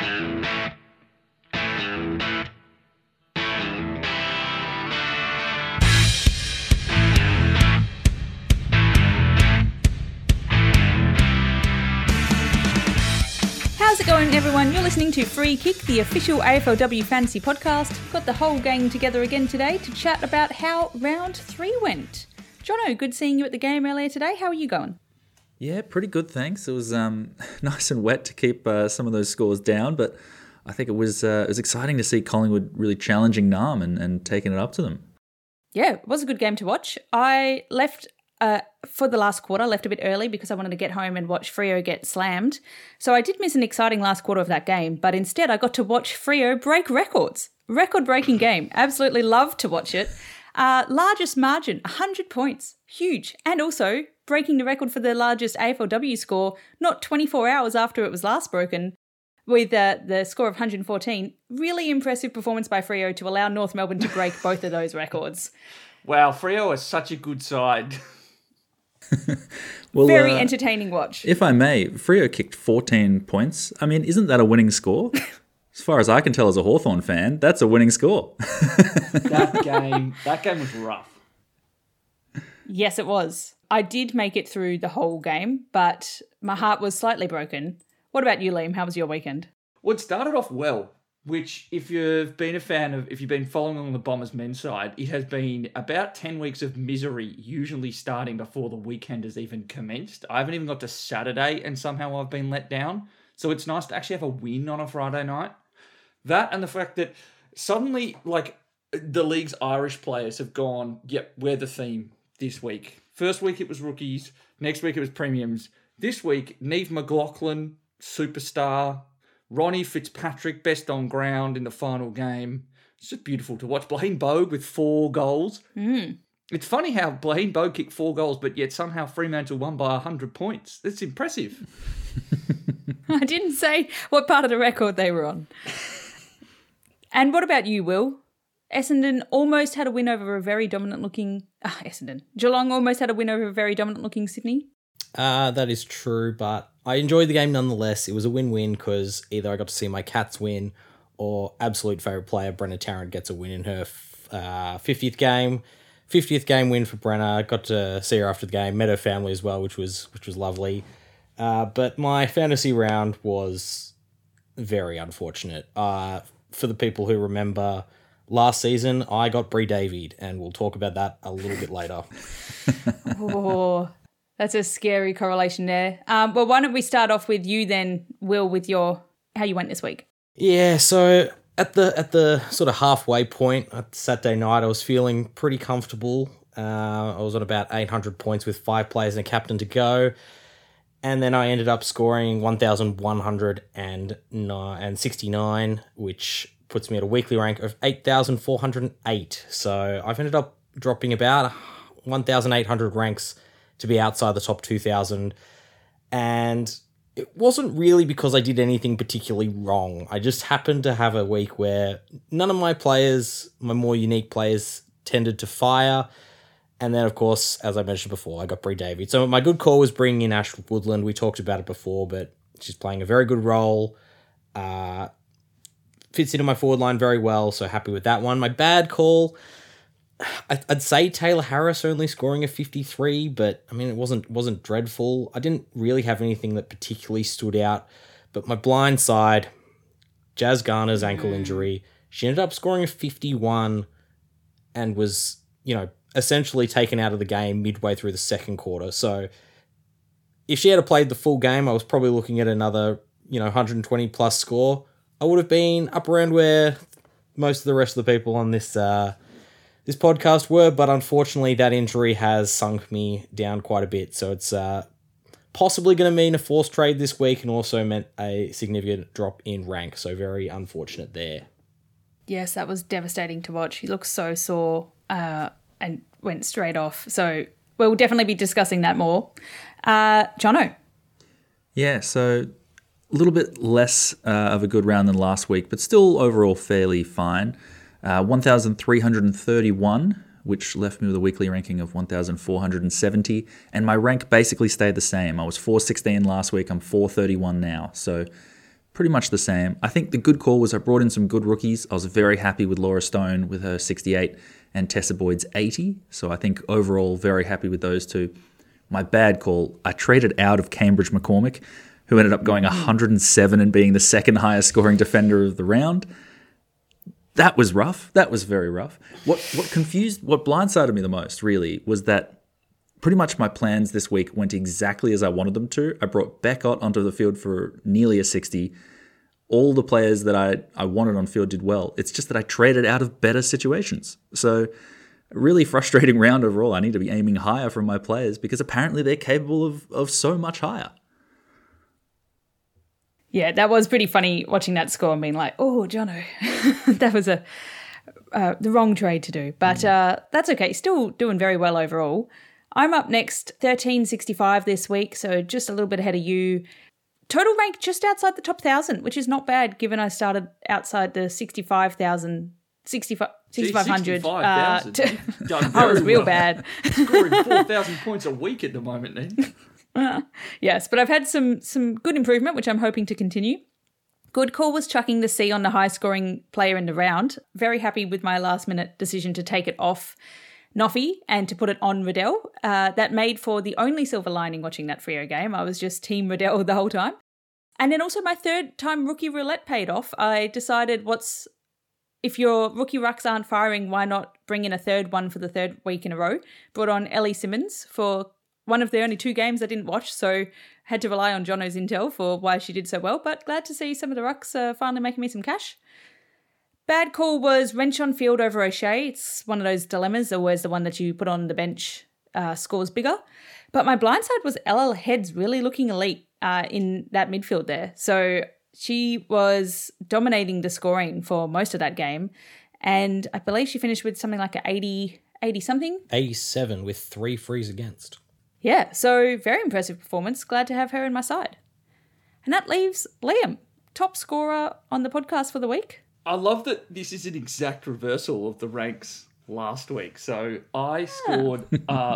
How's it going, everyone? You're listening to Free Kick, the official AFLW fantasy podcast. Got the whole gang together again today to chat about how round 3 went. Jono, good seeing you at the game earlier today. How are you going? Yeah, pretty good, thanks. It was nice and wet to keep some of those scores down, but I think it was exciting to see Collingwood really challenging Narm and taking it up to them. Yeah, it was a good game to watch. I left for the last quarter, left a bit early because I wanted to get home and watch Freo get slammed. So I did miss an exciting last quarter of that game, but instead I got to watch Freo break records. Record-breaking game. Absolutely loved to watch it. Largest margin, 100 points. Huge. And also breaking the record for the largest AFLW score, not 24 hours after it was last broken, with the score of 114. Really impressive performance by Freo to allow North Melbourne to break both of those records. Wow, Freo is such a good side. Well, Very entertaining watch. If I may, Freo kicked 14 points. I mean, isn't that a winning score? As far as I can tell as a Hawthorn fan, that's a winning score. That game was rough. Yes, it was. I did make it through the whole game, but my heart was slightly broken. What about you, Liam? How was your weekend? Well, it started off well, which if you've been following on the Bombers men's side, it has been about 10 weeks of misery, usually starting before the weekend has even commenced. I haven't even got to Saturday and somehow I've been let down. So it's nice to actually have a win on a Friday night. That and the fact that suddenly, the league's Irish players have gone, yep, we're the theme this week. First week it was rookies. Next week it was premiums. This week, Niamh McLaughlin, superstar. Ronnie Fitzpatrick, best on ground in the final game. It's just beautiful to watch. Blaine Bogue with 4 goals. It's funny how Blaine Bogue kicked 4 goals, but yet somehow Fremantle won by 100 points. It's impressive. I didn't say what part of the record they were on. And what about you, Will? Essendon almost had a win over a very dominant-looking... Geelong almost had a win over a very dominant-looking Sydney. That is true, but I enjoyed the game nonetheless. It was a win-win because either I got to see my Cats win or absolute favourite player, Brenna Tarrant, gets a win in her 50th game. 50th game win for Brenna. Got to see her after the game. Met her family as well, which was lovely. But my fantasy round was very unfortunate. For the people who remember last season, I got Bree Davied, and we'll talk about that a little bit later. Oh, that's a scary correlation there. Well, why don't we start off with you then, Will, with how you went this week? Yeah, so at the sort of halfway point at Saturday night, I was feeling pretty comfortable. I was on about 800 points with 5 players and a captain to go. And then I ended up scoring 1,169, which puts me at a weekly rank of 8,408. So I've ended up dropping about 1,800 ranks to be outside the top 2,000. And it wasn't really because I did anything particularly wrong. I just happened to have a week where none of my players, my more unique players, tended to fire. And then, of course, as I mentioned before, I got Bree Davied. So my good call was bringing in Ash Woodland. We talked about it before, but she's playing a very good role. Fits into my forward line very well, so happy with that one. My bad call, I'd say Taylor Harris only scoring a 53, but I mean, it wasn't dreadful. I didn't really have anything that particularly stood out, but my blind side, Jazz Garner's ankle injury, she ended up scoring a 51 and was, essentially taken out of the game midway through the second quarter. So if she had played the full game, I was probably looking at another, 120 plus score. I would have been up around where most of the rest of the people on this this podcast were, but unfortunately that injury has sunk me down quite a bit. So it's possibly going to mean a forced trade this week and also meant a significant drop in rank. So very unfortunate there. Yes, that was devastating to watch. He looked so sore and went straight off. So we'll definitely be discussing that more. Jono? Yeah, so a little bit less of a good round than last week, but still overall fairly fine. 1,331, which left me with a weekly ranking of 1,470, and my rank basically stayed the same. I was 416 last week, I'm 431 now, so Pretty much the same. I think the good call was I brought in some good rookies. I was very happy with Laura Stone with her 68 and Tessa Boyd's 80. So I think overall very happy with those two. My bad call, I traded out of Cambridge McCormick, who ended up going 107 and being the second highest scoring defender of the round. That was rough. That was very rough. What blindsided me the most, really, was that pretty much my plans this week went exactly as I wanted them to. I brought Beck Ott onto the field for nearly a 60. All the players that I wanted on field did well. It's just that I traded out of better situations. So really frustrating round overall. I need to be aiming higher from my players because apparently they're capable of so much higher. Yeah, that was pretty funny watching that score and being like, oh, Jono, that was the wrong trade to do. But that's okay. Still doing very well overall. I'm up next, 1365 this week, so just a little bit ahead of you. Total rank just outside the top 1,000, which is not bad given I started outside the 65,000, 6,500. I was real bad. Scoring 4,000 points a week at the moment then. Yes, but I've had some good improvement, which I'm hoping to continue. Good call was chucking the C on the high-scoring player in the round. Very happy with my last-minute decision to take it off Noffy and to put it on Riddell. That made for the only silver lining watching that Freo game. I was just team Riddell the whole time. And then also my third time rookie roulette paid off. I decided if your rookie rucks aren't firing, why not bring in a third one for the third week in a row? Brought on Ellie Simmons for one of the only 2 games I didn't watch, so had to rely on Jono's intel for why she did so well, but glad to see some of the rucks finally making me some cash. Bad call was wrench on field over O'Shea. It's one of those dilemmas, always the one that you put on the bench scores bigger. But my blindside was Ella Heads really looking elite in that midfield there. So she was dominating the scoring for most of that game. And I believe she finished with something like an 80-something. 87 with 3 frees against. Yeah, so very impressive performance. Glad to have her in my side. And that leaves Liam, top scorer on the podcast for the week. I love that this is an exact reversal of the ranks last week. So I scored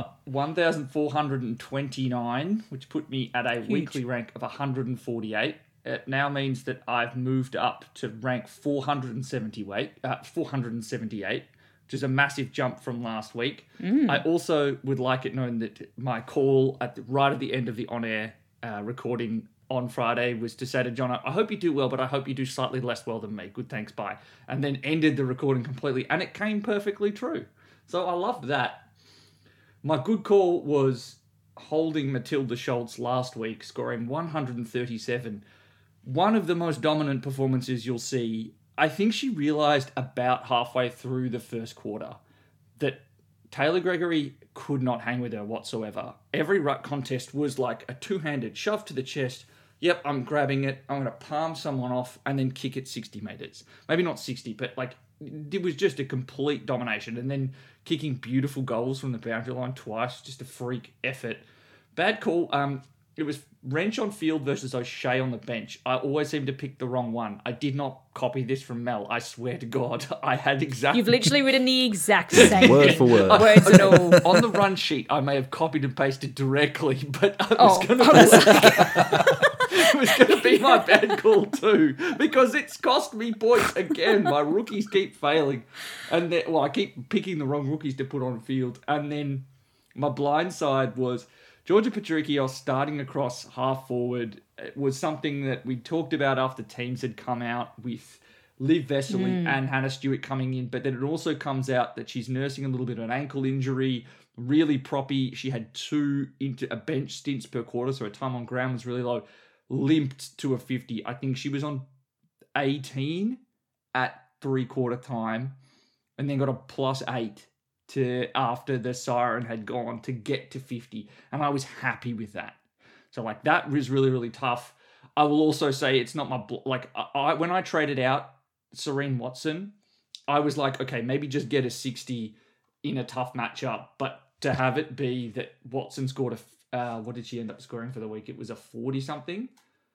1,429, which put me at a weekly rank of 148. It now means that I've moved up to rank 478, which is a massive jump from last week. I also would like it known that my call right at the end of the on-air recording on Friday was to say to John, I hope you do well, but I hope you do slightly less well than me. Good, thanks, bye. And then ended the recording completely, and it came perfectly true. So I loved that. My good call was holding Matilda Schultz last week, scoring 137. One of the most dominant performances you'll see. I think she realised about halfway through the first quarter that Taylor Gregory could not hang with her whatsoever. Every ruck contest was like a two-handed shove to the chest. Yep, I'm grabbing it. I'm going to palm someone off and then kick it 60 metres. Maybe not 60, but like it was just a complete domination. And then kicking beautiful goals from the boundary line twice, just a freak effort. Bad call. It was Wrench on field versus O'Shea on the bench. I always seem to pick the wrong one. I did not copy this from Mel. I swear to God, I had exactly... You've literally written the exact same Word thing. for word. Words and all. On the run sheet, I may have copied and pasted directly, but it was going to be my bad call too, because it's cost me points again. My rookies keep failing, and I keep picking the wrong rookies to put on field. And then my blind side was Georgia Patrikios starting across half forward. It was something that we talked about after teams had come out with Liv Vesely and Hannah Stewart coming in, but then it also comes out that she's nursing a little bit of an ankle injury, really proppy. She had 2 into a bench stints per quarter, so her time on ground was really low. Limped to a 50. I think she was on 18 at 3/4 time and then got a +8 to after the siren had gone to get to 50. And I was happy with that. So like that was really, really tough. I will also say it's not my, when I traded out Serene Watson, I was like, okay, maybe just get a 60 in a tough matchup, but to have it be that Watson scored what did she end up scoring for the week? It was a 40-something.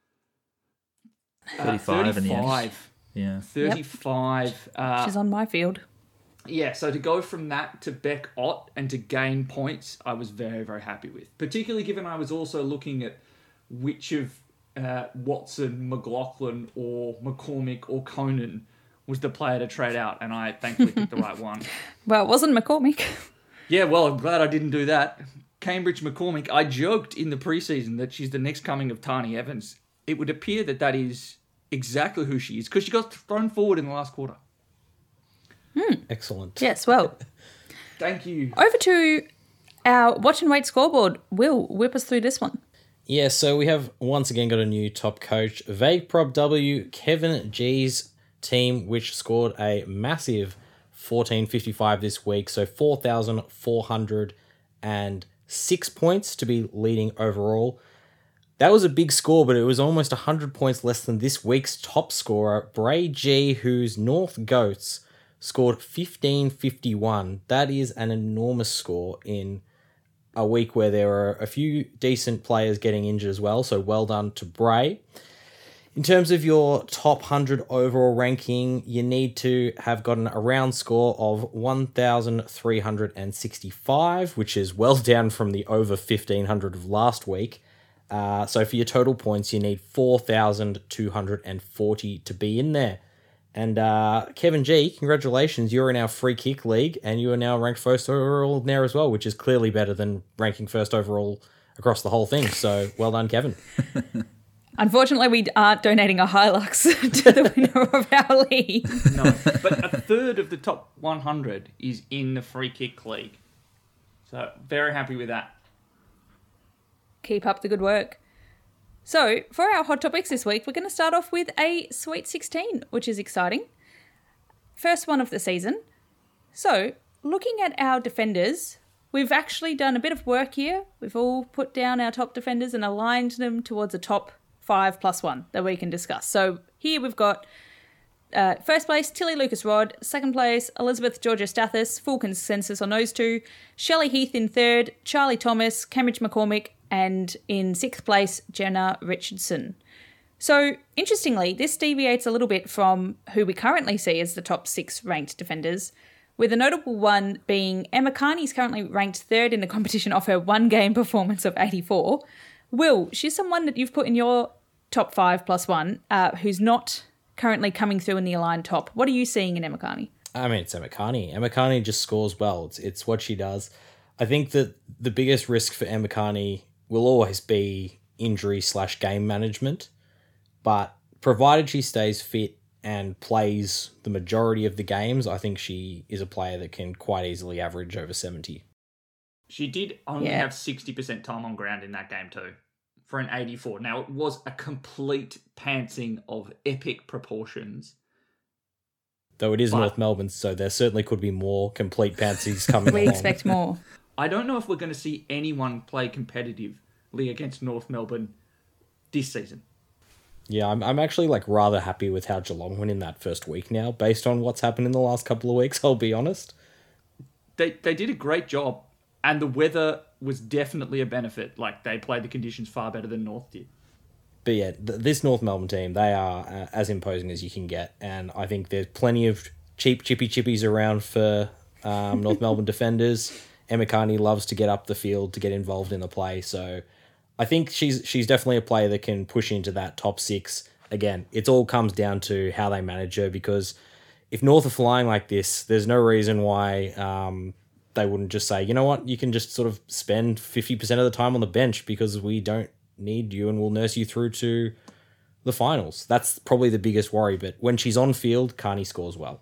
35 in the end. Yeah. 35. She's on my field. Yeah, so to go from that to Beck Ott and to gain points, I was very, very happy with. Particularly given I was also looking at which of Watson, McLaughlin, or McCormick or Conan was the player to trade out, and I thankfully picked the right one. Well, it wasn't McCormick. Yeah, well, I'm glad I didn't do that. Cambridge McCormick, I joked in the preseason that she's the next coming of Tani Evans. It would appear that that is exactly who she is, because she got thrown forward in the last quarter. Excellent. Yes, well. Thank you. Over to our watch and wait scoreboard. Will, whip us through this one. Yeah, so we have once again got a new top coach. Vague Prob W, Kevin G's team, which scored a massive 1455 this week. So 4,406 points to be leading overall. That was a big score, but it was almost 100 points less than this week's top scorer, Bray G, whose North Goats scored 1551. That is an enormous score in a week where there are a few decent players getting injured as well, so well done to Bray. In terms of your top 100 overall ranking, you need to have gotten a round score of 1,365, which is well down from the over 1,500 of last week. So for your total points, you need 4,240 to be in there. And Kevin G, congratulations, you're in our free kick league, and you are now ranked first overall in there as well, which is clearly better than ranking first overall across the whole thing. So well done, Kevin. Unfortunately, we aren't donating a Hilux to the winner of our league. No, but a third of the top 100 is in the free kick league. So very happy with that. Keep up the good work. So, for our hot topics this week, we're going to start off with a Sweet 16, which is exciting. First one of the season. So, looking at our defenders, we've actually done a bit of work here. We've all put down our top defenders and aligned them towards a top 5+1 that we can discuss. So, here we've got first place, Tilly Lucas-Rod. Second place, Elizabeth Georgia-Stathis. Full consensus on those two. Shelley Heath in third. Charlie Thomas, Cambridge McCormick. And in sixth place, Jenna Richardson. So, interestingly, this deviates a little bit from who we currently see as the top 6 ranked defenders, with a notable one being Emma Carney's currently ranked third in the competition off her one-game performance of 84. Will, she's someone that you've put in your top 5+1 who's not currently coming through in the aligned top. What are you seeing in Emma Carney? I mean, it's Emma Carney. Emma Carney just scores well. It's what she does. I think that the biggest risk for Emma Carney will always be injury/game management, but provided she stays fit and plays the majority of the games, I think she is a player that can quite easily average over 70. She did only have 60% time on ground in that game too, for an 84. Now, it was a complete pantsing of epic proportions. Though it is North Melbourne, so there certainly could be more complete pantsies coming We along. expect more. I don't know if we're going to see anyone play competitively against North Melbourne this season. Yeah, I'm actually rather happy with how Geelong went in that first week now, based on what's happened in the last couple of weeks, I'll be honest. They did a great job, and the weather was definitely a benefit. They played the conditions far better than North did. But yeah, this North Melbourne team, they are as imposing as you can get, and I think there's plenty of cheap chippy chippies around for North Melbourne defenders. Emma Carney loves to get up the field to get involved in the play, so I think she's definitely a player that can push into that top 6. Again, it all comes down to how they manage her, because if North are flying like this, there's no reason why they wouldn't just say, you know what, you can just sort of spend 50% of the time on the bench because we don't need you and we'll nurse you through to the finals. That's probably the biggest worry, but when she's on field, Carney scores well.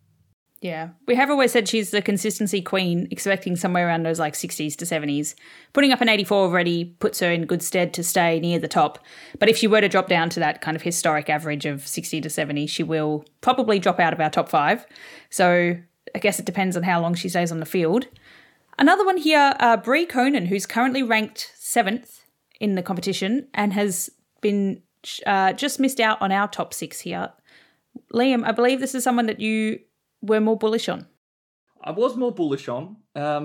Yeah. We have always said she's the consistency queen, expecting somewhere around those 60s to 70s. Putting up an 84 already puts her in good stead to stay near the top. But if she were to drop down to that kind of historic average of 60 to 70, she will probably drop out of our top 5. So I guess it depends on how long she stays on the field. Another one here, Brie Conan, who's currently ranked 7th in the competition and has been just missed out on our top 6 here. Liam, I believe this is someone that you were more bullish on. I was more bullish on,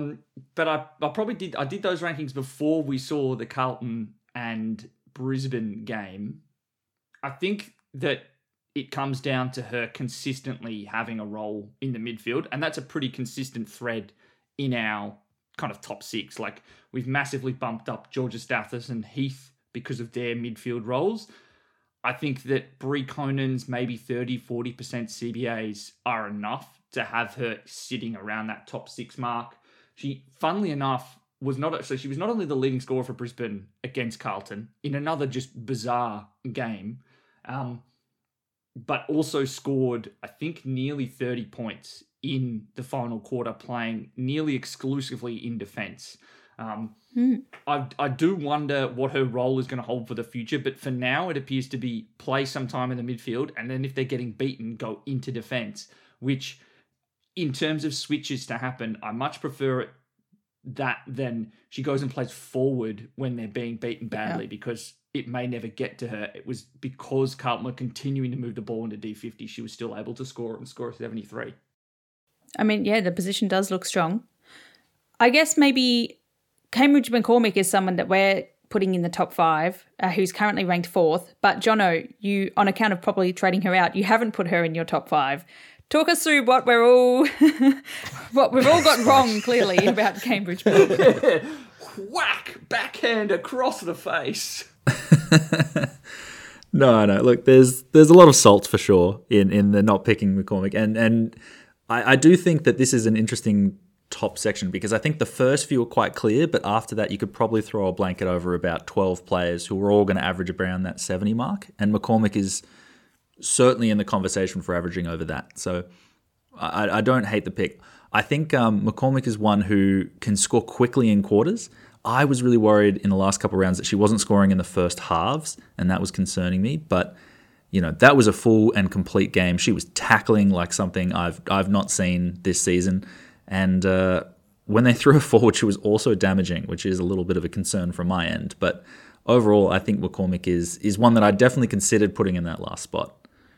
but I probably did. I did those rankings before we saw the Carlton and Brisbane game. I think that it comes down to her consistently having a role in the midfield, and that's a pretty consistent thread in our kind of top 6. We've massively bumped up Georgia Stathis and Heath because of their midfield roles. I think that Brie Conan's maybe 30-40% CBAs are enough to have her sitting around that top 6 mark. She, funnily enough, she was not only the leading scorer for Brisbane against Carlton in another just bizarre game, but also scored, I think, nearly 30 points in the final quarter, playing nearly exclusively in defence. I do wonder what her role is going to hold for the future, but for now it appears to be play some time in the midfield, and then if they're getting beaten, go into defence, which in terms of switches to happen, I much prefer that than she goes and plays forward when they're being beaten badly, because it may never get to her. It was because Carlton were continuing to move the ball into D50, she was still able to score a 73. I mean, yeah, the position does look strong. I guess maybe Cambridge McCormick is someone that we're putting in the top 5, who's currently ranked 4th. But Jono, you, on account of probably trading her out, you haven't put her in your top 5. Talk us through what we've all got wrong, clearly, about Cambridge McCormick. Whack! Backhand across the face. No. Look, there's a lot of salt for sure in the not picking McCormick, and I do think that this is an interesting top section, because I think the first few are quite clear, but after that you could probably throw a blanket over about 12 players who are all going to average around that 70 mark, and McCormick is certainly in the conversation for averaging over that. So I don't hate the pick. I think McCormick is one who can score quickly in quarters. I was really worried in the last couple of rounds that she wasn't scoring in the first halves, and that was concerning me. But that was a full and complete game. She was tackling like something I've not seen this season. And when they threw her forward, she was also damaging, which is a little bit of a concern from my end. But overall, I think McCormick is one that I definitely considered putting in that last spot.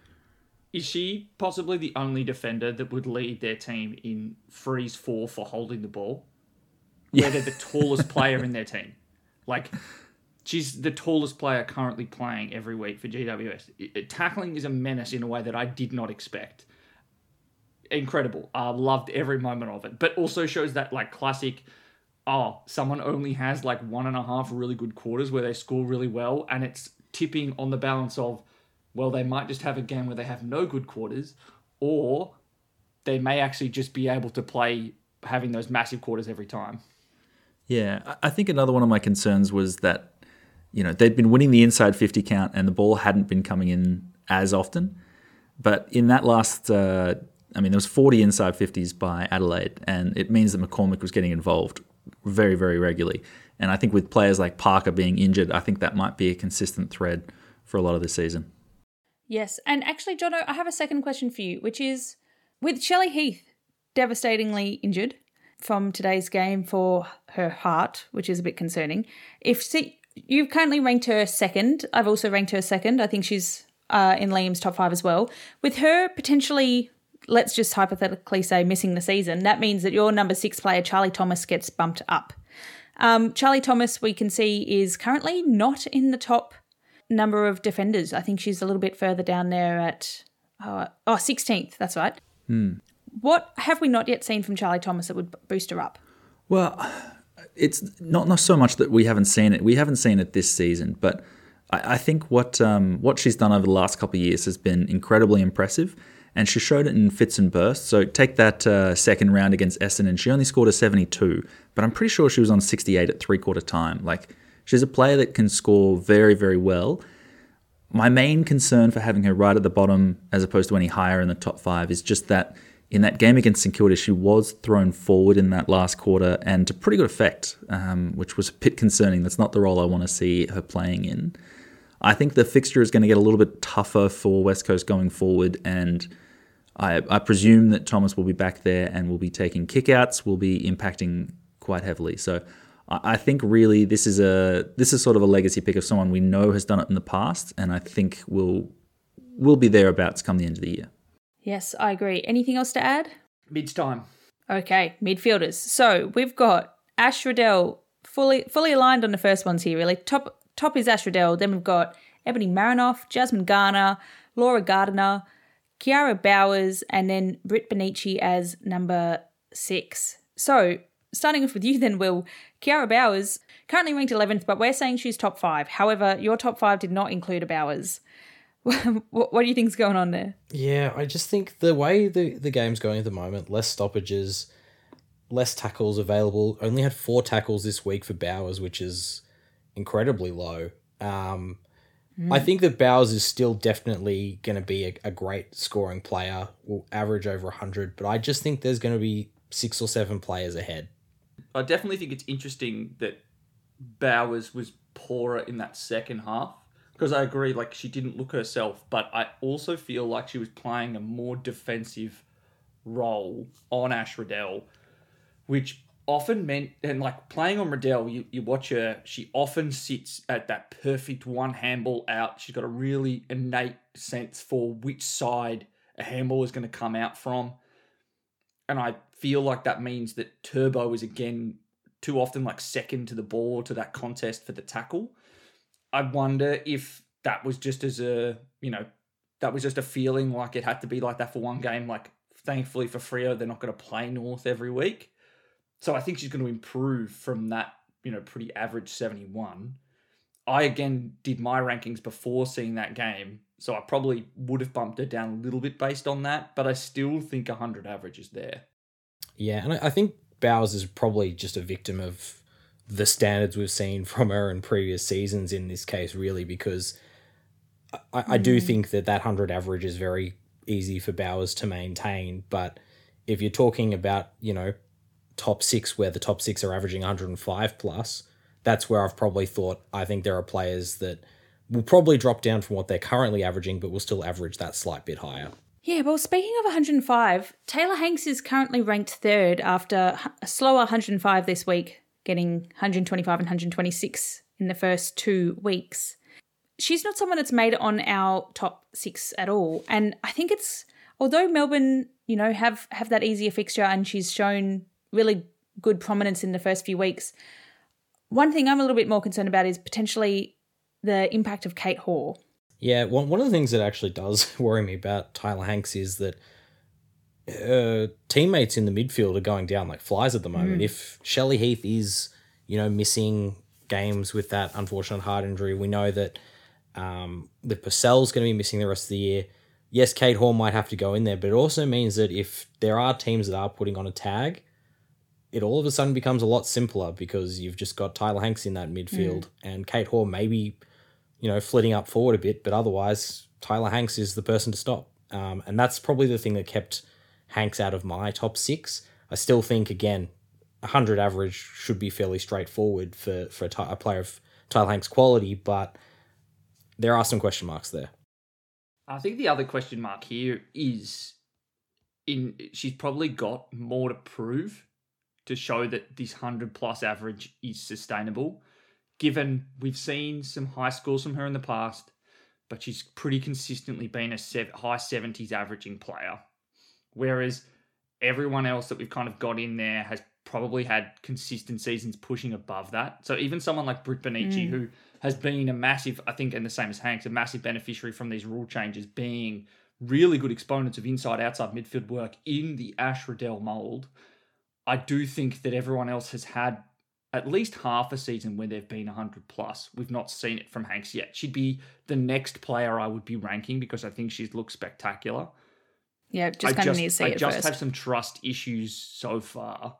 Is she possibly the only defender that would lead their team in freeze 4 for holding the ball? Where they're the tallest player in their team. Like, she's the tallest player currently playing every week for GWS. Tackling is a menace in a way that I did not expect. Incredible. I loved every moment of it. But also shows that, like, classic, someone only has, like, 1.5 really good quarters where they score really well, and it's tipping on the balance of, well, they might just have a game where they have no good quarters, or they may actually just be able to play having those massive quarters every time. Yeah, I think another one of my concerns was that, they'd been winning the inside 50 count and the ball hadn't been coming in as often. But in that last, there was 40 inside 50s by Adelaide, and it means that McCormick was getting involved very, very regularly. And I think with players like Parker being injured, I think that might be a consistent thread for a lot of the season. Yes, and actually, Jono, I have a second question for you, which is, with Shelley Heath devastatingly injured from today's game for her heart, which is a bit concerning, you've currently ranked her second. I've also ranked her second. I think she's in Liam's top 5 as well. With her potentially, let's just hypothetically say, missing the season, that means that your number 6 player, Charlie Thomas, gets bumped up. Charlie Thomas, we can see, is currently not in the top number of defenders. I think she's a little bit further down there at 16th. That's right. What have we not yet seen from Charlie Thomas that would boost her up? Well, it's not so much that we haven't seen it. We haven't seen it this season, but I think what she's done over the last couple of years has been incredibly impressive, and she showed it in fits and bursts. So take that second round against Essendon, she only scored a 72, but I'm pretty sure she was on 68 at three-quarter time. Like, she's a player that can score very, very well. My main concern for having her right at the bottom as opposed to any higher in the top 5 is just that in that game against St Kilda, she was thrown forward in that last quarter and to pretty good effect, which was a bit concerning. That's not the role I want to see her playing in. I think the fixture is going to get a little bit tougher for West Coast going forward, and I presume that Thomas will be back there and will be taking kickouts, will be impacting quite heavily. So I think really this is sort of a legacy pick of someone we know has done it in the past, and I think will be thereabouts come the end of the year. Yes, I agree. Anything else to add? Mid's time. Okay, midfielders. So we've got Ash Riddell fully aligned on the first ones here, really. Top is Ash Riddell. Then we've got Ebony Marinoff, Jasmine Garner, Laura Gardiner, Kiara Bowers, and then Britt Benici as number 6. So starting off with you then, Will. Kiara Bowers, currently ranked 11th, but we're saying she's top 5. However, your top 5 did not include Bowers. What do you think's going on there? Yeah, I just think the way the game's going at the moment, less stoppages, less tackles available. Only had 4 tackles this week for Bowers, which is incredibly low. I think that Bowers is still definitely going to be a great scoring player, will average over 100, but I just think there's going to be 6 or 7 players ahead. I definitely think it's interesting that Bowers was poorer in that second half, because I agree, like, she didn't look herself, but I also feel like she was playing a more defensive role on Ash Riddell, which often meant, and like playing on Riddell, you watch her, she often sits at that perfect one handball out. She's got a really innate sense for which side a handball is going to come out from. And I feel like that means that Turbo is again too often like second to the ball, to that contest for the tackle. I wonder if that was just that was just a feeling like it had to be like that for one game. Like, thankfully for Freo, they're not going to play North every week. So I think she's going to improve from that, pretty average 71. I, again, did my rankings before seeing that game, so I probably would have bumped her down a little bit based on that, but I still think 100 average is there. Yeah, and I think Bowers is probably just a victim of the standards we've seen from her in previous seasons in this case, really, because I do think that 100 average is very easy for Bowers to maintain, but if you're talking about, top 6 where the top 6 are averaging 105 plus, that's where I've probably thought I think there are players that will probably drop down from what they're currently averaging, but will still average that slight bit higher. Yeah, well, speaking of 105, Taylor Hanks is currently ranked 3rd after a slower 105 this week, getting 125 and 126 in the first 2 weeks. She's not someone that's made it on our top 6 at all. And I think it's, although Melbourne, have that easier fixture and she's shown really good prominence in the first few weeks, one thing I'm a little bit more concerned about is potentially the impact of Kate Hoare. Yeah, one of the things that actually does worry me about Tyler Hanks is that teammates in the midfield are going down like flies at the moment. If Shelley Heath is, missing games with that unfortunate heart injury, we know that the Purcell's going to be missing the rest of the year. Yes, Kate Hoare might have to go in there, but it also means that if there are teams that are putting on a tag, it all of a sudden becomes a lot simpler because you've just got Tyler Hanks in that midfield and Kate Hoare maybe, flitting up forward a bit, but otherwise Tyler Hanks is the person to stop. And that's probably the thing that kept Hanks out of my top 6. I still think, again, 100 average should be fairly straightforward for a player of Tyler Hanks' quality, but there are some question marks there. I think the other question mark here is she's probably got more to prove to show that this 100-plus average is sustainable, given we've seen some high scores from her in the past, but she's pretty consistently been a high 70s averaging player, whereas everyone else that we've kind of got in there has probably had consistent seasons pushing above that. So even someone like Britt Bonici, who has been a massive, I think, and the same as Hanks, a massive beneficiary from these rule changes, being really good exponents of inside-outside midfield work in the Ash Riddell mould, I do think that everyone else has had at least half a season where they've been 100 plus. We've not seen it from Hanks yet. She'd be the next player I would be ranking because I think she's looked spectacular. Yeah, just kind of need to see it first. I just have some trust issues so far.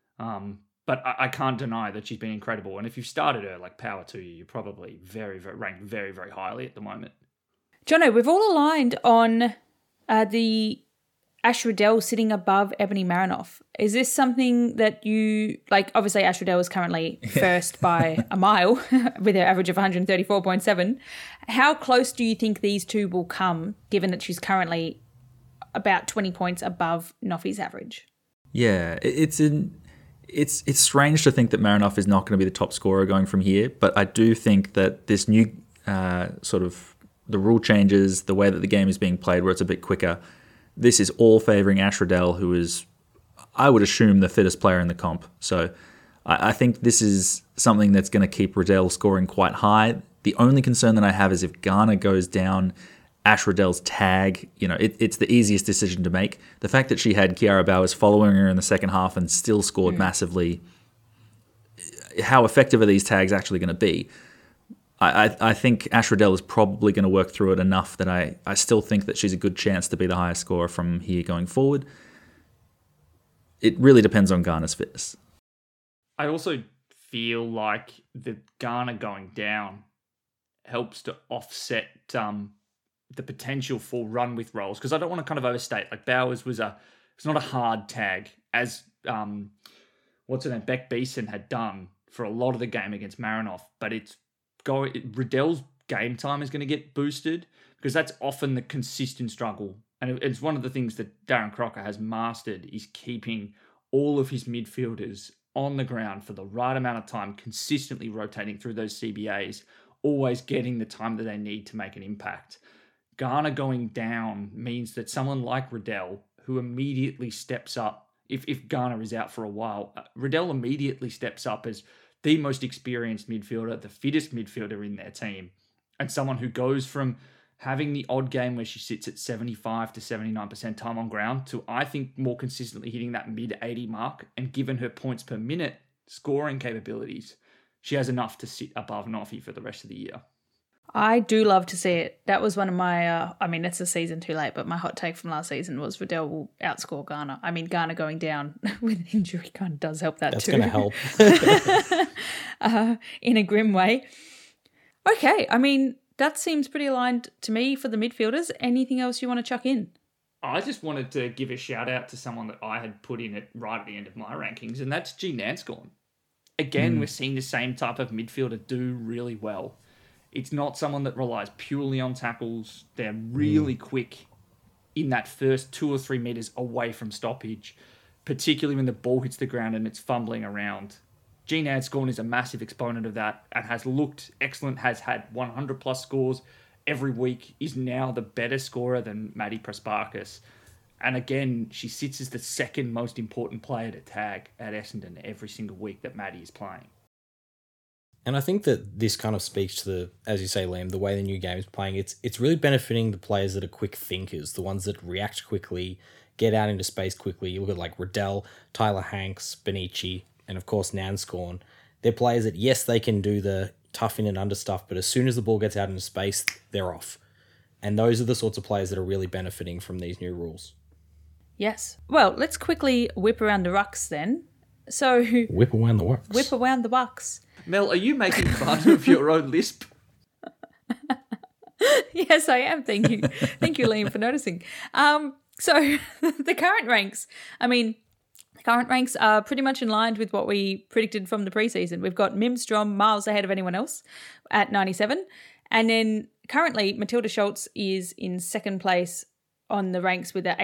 But I can't deny that she's been incredible. And if you've started her, like, power to you, you're probably ranked very, very highly at the moment. Jono, we've all aligned on the Ash Riddell sitting above Ebony Marinoff. Is this something that you, like, obviously Ash Riddell is currently first by a mile with her average of 134.7. How close do you think these two will come, given that she's currently about 20 points above Noffy's average? Yeah, it's strange to think that Marinoff is not going to be the top scorer going from here, but I do think that this new sort of the rule changes, the way that the game is being played, where it's a bit quicker, this is all favouring Ash Riddell, who is, I would assume, the fittest player in the comp. So I think this is something that's going to keep Riddell scoring quite high. The only concern that I have is if Garner goes down, Ash Riddell's tag, it's the easiest decision to make. The fact that she had Kiara Bowers following her in the second half and still scored massively, how effective are these tags actually going to be? I think Ash Riddell is probably going to work through it enough that I still think that she's a good chance to be the highest scorer from here going forward. It really depends on Garner's fitness. I also feel like the Garner going down helps to offset the potential for run with rolls, because I don't want to kind of overstate. Like Bowers it's not a hard tag, as what's her name, Beck Beeson had done for a lot of the game against Marinoff, but Riddell's game time is going to get boosted, because that's often the consistent struggle. And it's one of the things that Darren Crocker has mastered, is keeping all of his midfielders on the ground for the right amount of time, consistently rotating through those CBAs, always getting the time that they need to make an impact. Garner going down means that someone like Riddell, who immediately steps up, if Garner is out for a while, Riddell immediately steps up as the most experienced midfielder, the fittest midfielder in their team, and someone who goes from having the odd game where she sits at 75 to 79% time on ground to, I think, more consistently hitting that mid-80 mark, and given her points per minute scoring capabilities, she has enough to sit above Noffy for the rest of the year. I do love to see it. That was one of my, it's a season too late, but my hot take from last season was Riddell will outscore Garner. I mean, Garner going down with an injury kind of does help that That's too. That's going to help. In a grim way. Okay, I mean, that seems pretty aligned to me for the midfielders. Anything else you want to chuck in? I just wanted to give a shout out to someone that I had put in it right at the end of my rankings, and that's G. Nanscorn. Again, we're seeing the same type of midfielder do really well. It's not someone that relies purely on tackles. They're really quick in that first 2 or 3 meters away from stoppage, particularly when the ball hits the ground and it's fumbling around. Jean Adscorn is a massive exponent of that and has looked excellent, has had 100 plus scores every week, is now the better scorer than Maddie Prasparkas. And again, she sits as the second most important player to tag at Essendon every single week that Maddie is playing. And I think that this kind of speaks to the, as you say, Liam, the way the new game is playing. It's really benefiting the players that are quick thinkers, the ones that react quickly, get out into space quickly. You look at like Riddell, Tyler Hanks, Benici, and of course Nanscorn. They're players that, yes, they can do the tough in and under stuff, but as soon as the ball gets out into space, they're off. And those are the sorts of players that are really benefiting from these new rules. Yes. Well, let's quickly whip around the rucks then. So whip around the rucks. Whip around the rucks. Mel, are you making fun of your own lisp? Yes, I am. Thank you. Thank you, Liam, for noticing. So the current ranks, the current ranks are pretty much in line with what we predicted from the preseason. We've got Mim Strom miles ahead of anyone else at 97. And then currently Matilda Schultz is in second place on the ranks with an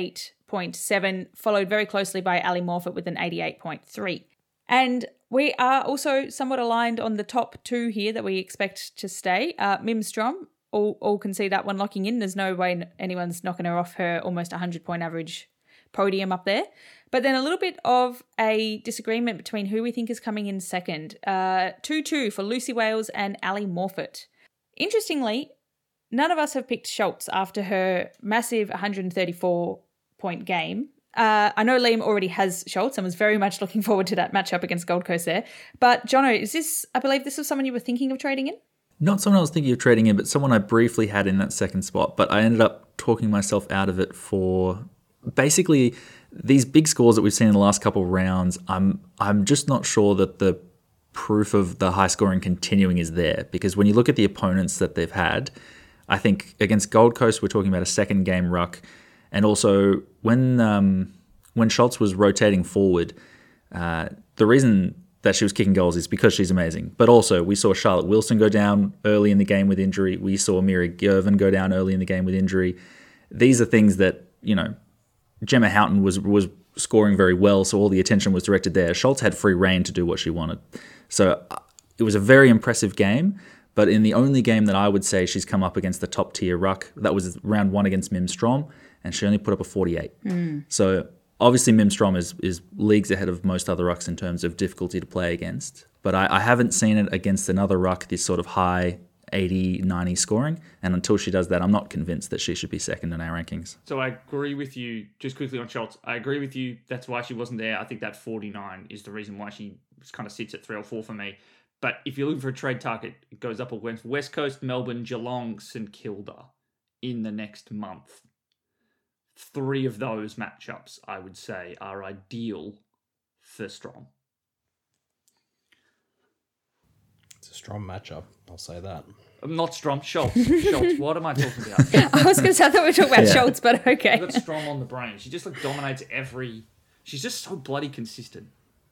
88.7, followed very closely by Ali Morfitt with an 88.3. And we are also somewhat aligned on the top two here that we expect to stay. Mim Strom, all can see that one locking in. There's no way anyone's knocking her off her almost 100-point average podium up there. But then a little bit of a disagreement between who we think is coming in second. 2-2 for Lucy Wales and Ali Morfitt. Interestingly, none of us have picked Schultz after her massive 134-point game. I know Liam already has Schultz and was very much looking forward to that matchup against Gold Coast there. But Jono, I believe this was someone you were thinking of trading in? Not someone I was thinking of trading in, but someone I briefly had in that second spot. But I ended up talking myself out of it for basically these big scores that we've seen in the last couple of rounds. I'm just not sure that the proof of the high scoring continuing is there, because when you look at the opponents that they've had, I think against Gold Coast we're talking about a second game ruck. And also, when Schultz was rotating forward, the reason that she was kicking goals is because she's amazing. But also, we saw Charlotte Wilson go down early in the game with injury. We saw Mira Gervin go down early in the game with injury. These are things that, Gemma Houghton was scoring very well, so all the attention was directed there. Schultz had free reign to do what she wanted. So it was a very impressive game. But in the only game that I would say she's come up against the top tier ruck, that was round 1 against Mim Strom, and she only put up a 48. So obviously Mim Strom is leagues ahead of most other rucks in terms of difficulty to play against. But I haven't seen it against another ruck, this sort of high 80, 90 scoring. And until she does that, I'm not convinced that she should be second in our rankings. So I agree with you, just quickly on Schultz. I agree with you. That's why she wasn't there. I think that 49 is the reason why she kind of sits at 3 or 4 for me. But if you're looking for a trade target, it goes up against West Coast, Melbourne, Geelong, St Kilda in the next month. 3 of those matchups, I would say, are ideal for Strom. It's a strong matchup, I'll say that. Not Strom, Schultz. Schultz, what am I talking about? I was going to say, I thought we were talking about Yeah. Schultz, but okay. I've got Strom on the brain. She just dominates every... She's just so bloody consistent.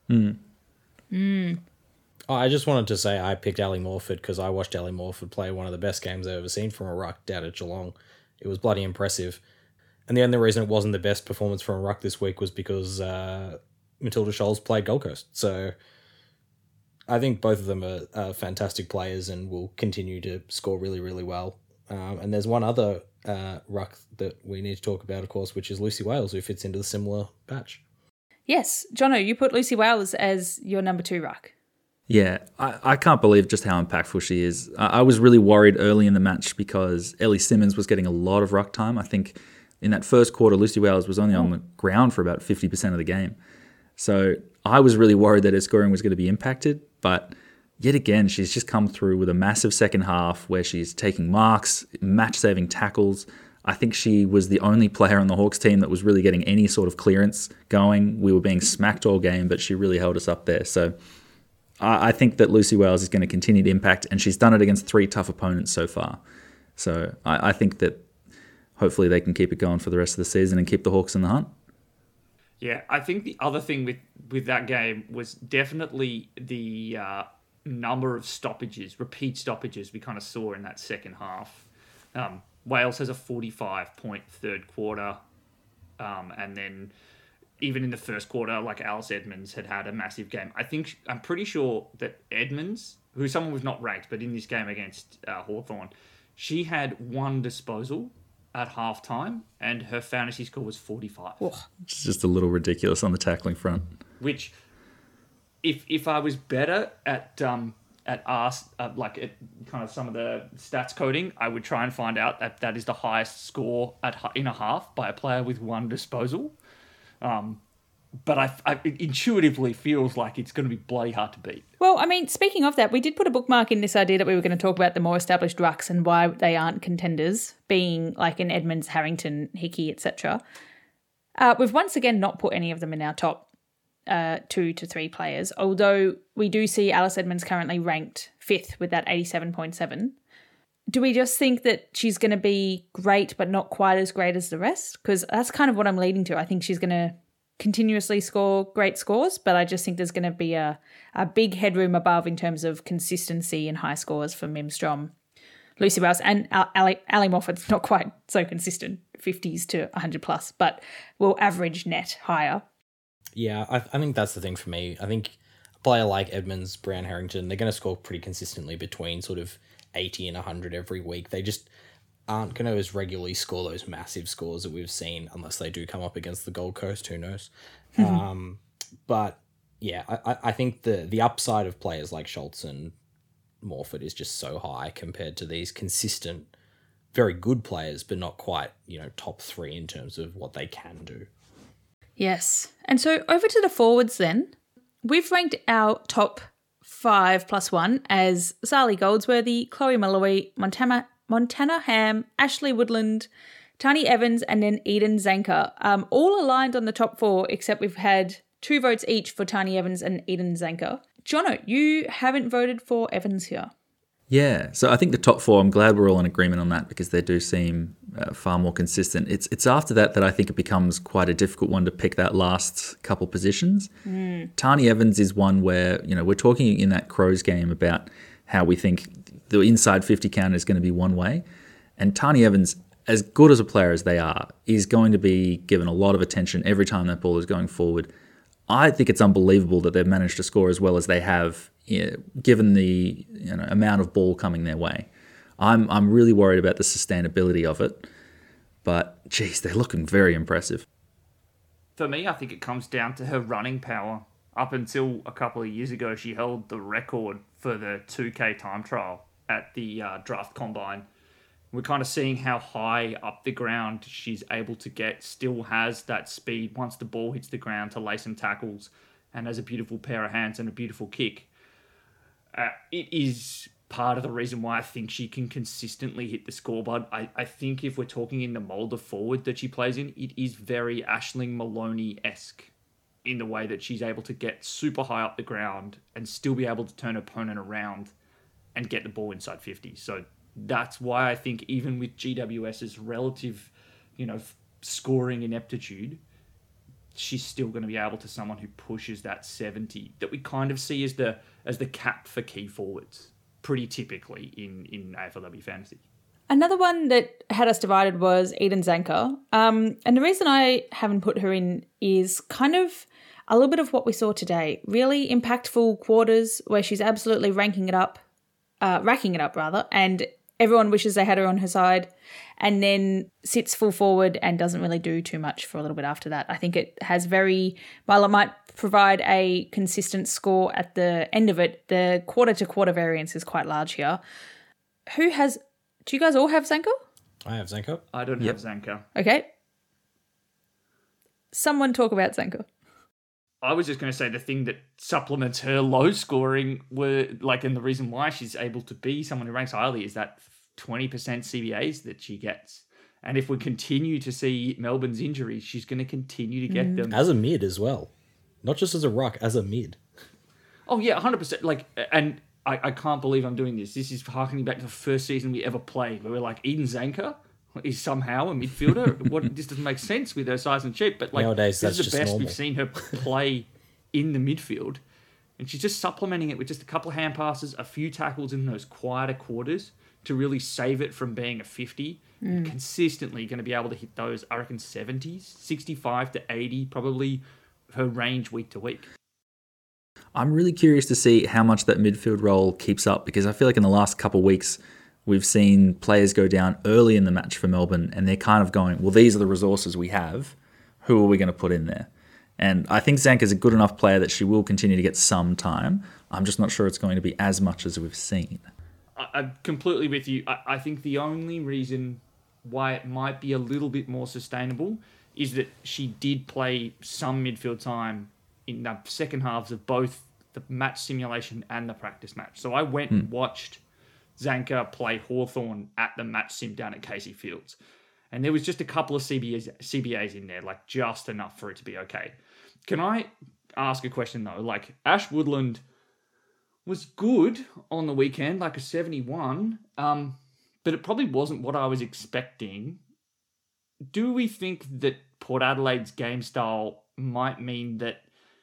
Oh, I just wanted to say I picked Ali Morford because I watched Ali Morford play one of the best games I've ever seen from a ruck down at Geelong. It was bloody impressive. And the only reason it wasn't the best performance from a ruck this week was because Matilda Scholes played Gold Coast. So I think both of them are fantastic players and will continue to score really, really well. And there's one other ruck that we need to talk about, of course, which is Lucy Wales, who fits into the similar batch. Yes, Jono, you put Lucy Wales as your number 2 ruck. Yeah, I can't believe just how impactful she is. I was really worried early in the match because Ellie Simmons was getting a lot of ruck time. I think in that first quarter, Lucy Wales was only on the ground for about 50% of the game. So I was really worried that her scoring was going to be impacted. But yet again, she's just come through with a massive second half where she's taking marks, match-saving tackles. I think she was the only player on the Hawks team that was really getting any sort of clearance going. We were being smacked all game, but she really held us up there. So I think that Lucy Wales is going to continue to impact, and she's done it against 3 tough opponents so far. So I think that hopefully they can keep it going for the rest of the season and keep the Hawks in the hunt. Yeah, I think the other thing with that game was definitely the number of stoppages, repeat stoppages we kind of saw in that second half. Wales has a 45-point third quarter, and then even in the first quarter, like Alice Edmonds had a massive game. I'm pretty sure that Edmonds, who's someone we've not ranked, but in this game against Hawthorn, she had 1 disposal at halftime, and her fantasy score was 45. It's just a little ridiculous on the tackling front. Which, if I was better at kind of some of the stats coding, I would try and find out that is the highest score in a half by a player with 1 disposal. But it intuitively feels like it's going to be bloody hard to beat. Well, I mean, speaking of that, we did put a bookmark in this idea that we were going to talk about the more established rucks and why they aren't contenders, being like an Edmonds, Harrington, Hickey, etc. We've once again not put any of them in our top 2 to 3 players, although we do see Alice Edmonds currently ranked 5th with that 87.7. Do we just think that she's going to be great but not quite as great as the rest? Because that's kind of what I'm leading to. I think she's going to continuously score great scores, but I just think there's going to be a big headroom above in terms of consistency and high scores for Mim Strom. Lucy Wales and Ali Morford's not quite so consistent, 50s to 100 plus, but will average net higher. Yeah, I think that's the thing for me. I think a player like Edmonds, Brown, Harrington, they're going to score pretty consistently between sort of 80 and 100 every week. They just aren't going to as regularly score those massive scores that we've seen unless they do come up against the Gold Coast, who knows. But yeah, I think the upside of players like Schultz and Morford is just so high compared to these consistent, very good players, but not quite, top 3 in terms of what they can do. Yes. And so over to the forwards then. We've ranked our top 5 plus 1 as Sally Goldsworthy, Chloe Malloy, Montana Ham, Ashley Woodland, Tani Evans, and then Eden Zanker. All aligned on the top 4, except we've had 2 votes each for Tani Evans and Eden Zanker. Jono, you haven't voted for Evans here. Yeah, so I think the top 4, I'm glad we're all in agreement on that because they do seem far more consistent. It's after that I think it becomes quite a difficult one to pick that last couple positions. Tani Evans is one where, we're talking in that Crows game about how we think the inside 50 count is going to be one way. And Tani Evans, as good as a player as they are, is going to be given a lot of attention every time that ball is going forward. I think it's unbelievable that they've managed to score as well as they have, given the amount of ball coming their way. I'm really worried about the sustainability of it, but geez, they're looking very impressive. For me, I think it comes down to her running power. Up until a couple of years ago, she held the record for the 2K time trial at the draft combine. We're kind of seeing how high up the ground she's able to get, still has that speed once the ball hits the ground to lay some tackles. and has a beautiful pair of hands and a beautiful kick. It is part of the reason why I think she can consistently hit the scoreboard. I think if we're talking in the mould of forward that she plays in, it is very Aisling Maloney-esque in the way that she's able to get super high up the ground and still be able to turn her opponent around and get the ball inside 50. So that's why I think even with GWS's relative, scoring ineptitude, she's still going to be able to someone who pushes that 70 that we kind of see as the cap for key forwards pretty typically in AFLW fantasy. Another one that had us divided was Eden Zanker. And the reason I haven't put her in is kind of a little bit of what we saw today. Really impactful quarters where she's absolutely racking it up, and everyone wishes they had her on her side, and then sits full forward and doesn't really do too much for a little bit after that. I think it has while it might provide a consistent score at the end of it, the quarter-to-quarter variance is quite large here. Do you guys all have Zanker? I have Zanker. I don't have Zanker. Okay. Someone talk about Zanker. I was just going to say the thing that supplements her low scoring and the reason why she's able to be someone who ranks highly is that 20% CBAs that she gets. And if we continue to see Melbourne's injuries, she's going to continue to get them. As a mid as well. Not just as a ruck, as a mid. Oh, yeah, 100%. And I can't believe I'm doing this. This is harkening back to the first season we ever played, where we're like, Eden Zanker is somehow a midfielder. This doesn't make sense with her size and shape, but nowadays this is that's the best normal. we've seen her play in the midfield. And she's just supplementing it with just a couple of hand passes, a few tackles in those quieter quarters to really save it from being a 50. Consistently going to be able to hit those, I reckon, 70s, 65 to 80, probably her range week to week. I'm really curious to see how much that midfield role keeps up, because I feel like in the last couple of weeks, we've seen players go down early in the match for Melbourne, and they're kind of going, well, these are the resources we have. Who are we going to put in there? And I think Zanker's a good enough player that she will continue to get some time. I'm just not sure it's going to be as much as we've seen. I'm completely with you. I think the only reason why it might be a little bit more sustainable is that she did play some midfield time in the second halves of both the match simulation and the practice match. So I went and watched Zanker play Hawthorn at the match sim down at Casey Fields. And there was just a couple of CBAs in there, just enough for it to be okay. Can I ask a question, though? Ash Woodland was good on the weekend, a 71, but it probably wasn't what I was expecting. Do we think that Port Adelaide's game style might mean that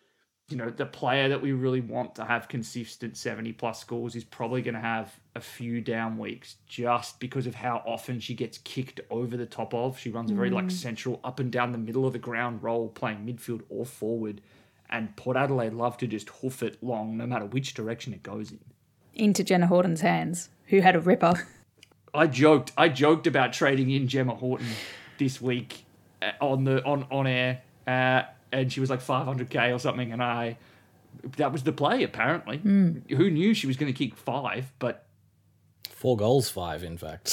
the player that we really want to have consistent 70-plus scores is probably going to have a few down weeks just because of how often she gets kicked over the top of? She runs a very central up and down the middle of the ground role, playing midfield or forward, and Port Adelaide love to just hoof it long no matter which direction it goes in. Into Jenna Horton's hands, who had a ripper. I joked about trading in Gemma Horton this week on air. And she was 500k or something, and that was the play, apparently. Who knew she was going to kick 5, but... 4 goals, 5, in fact.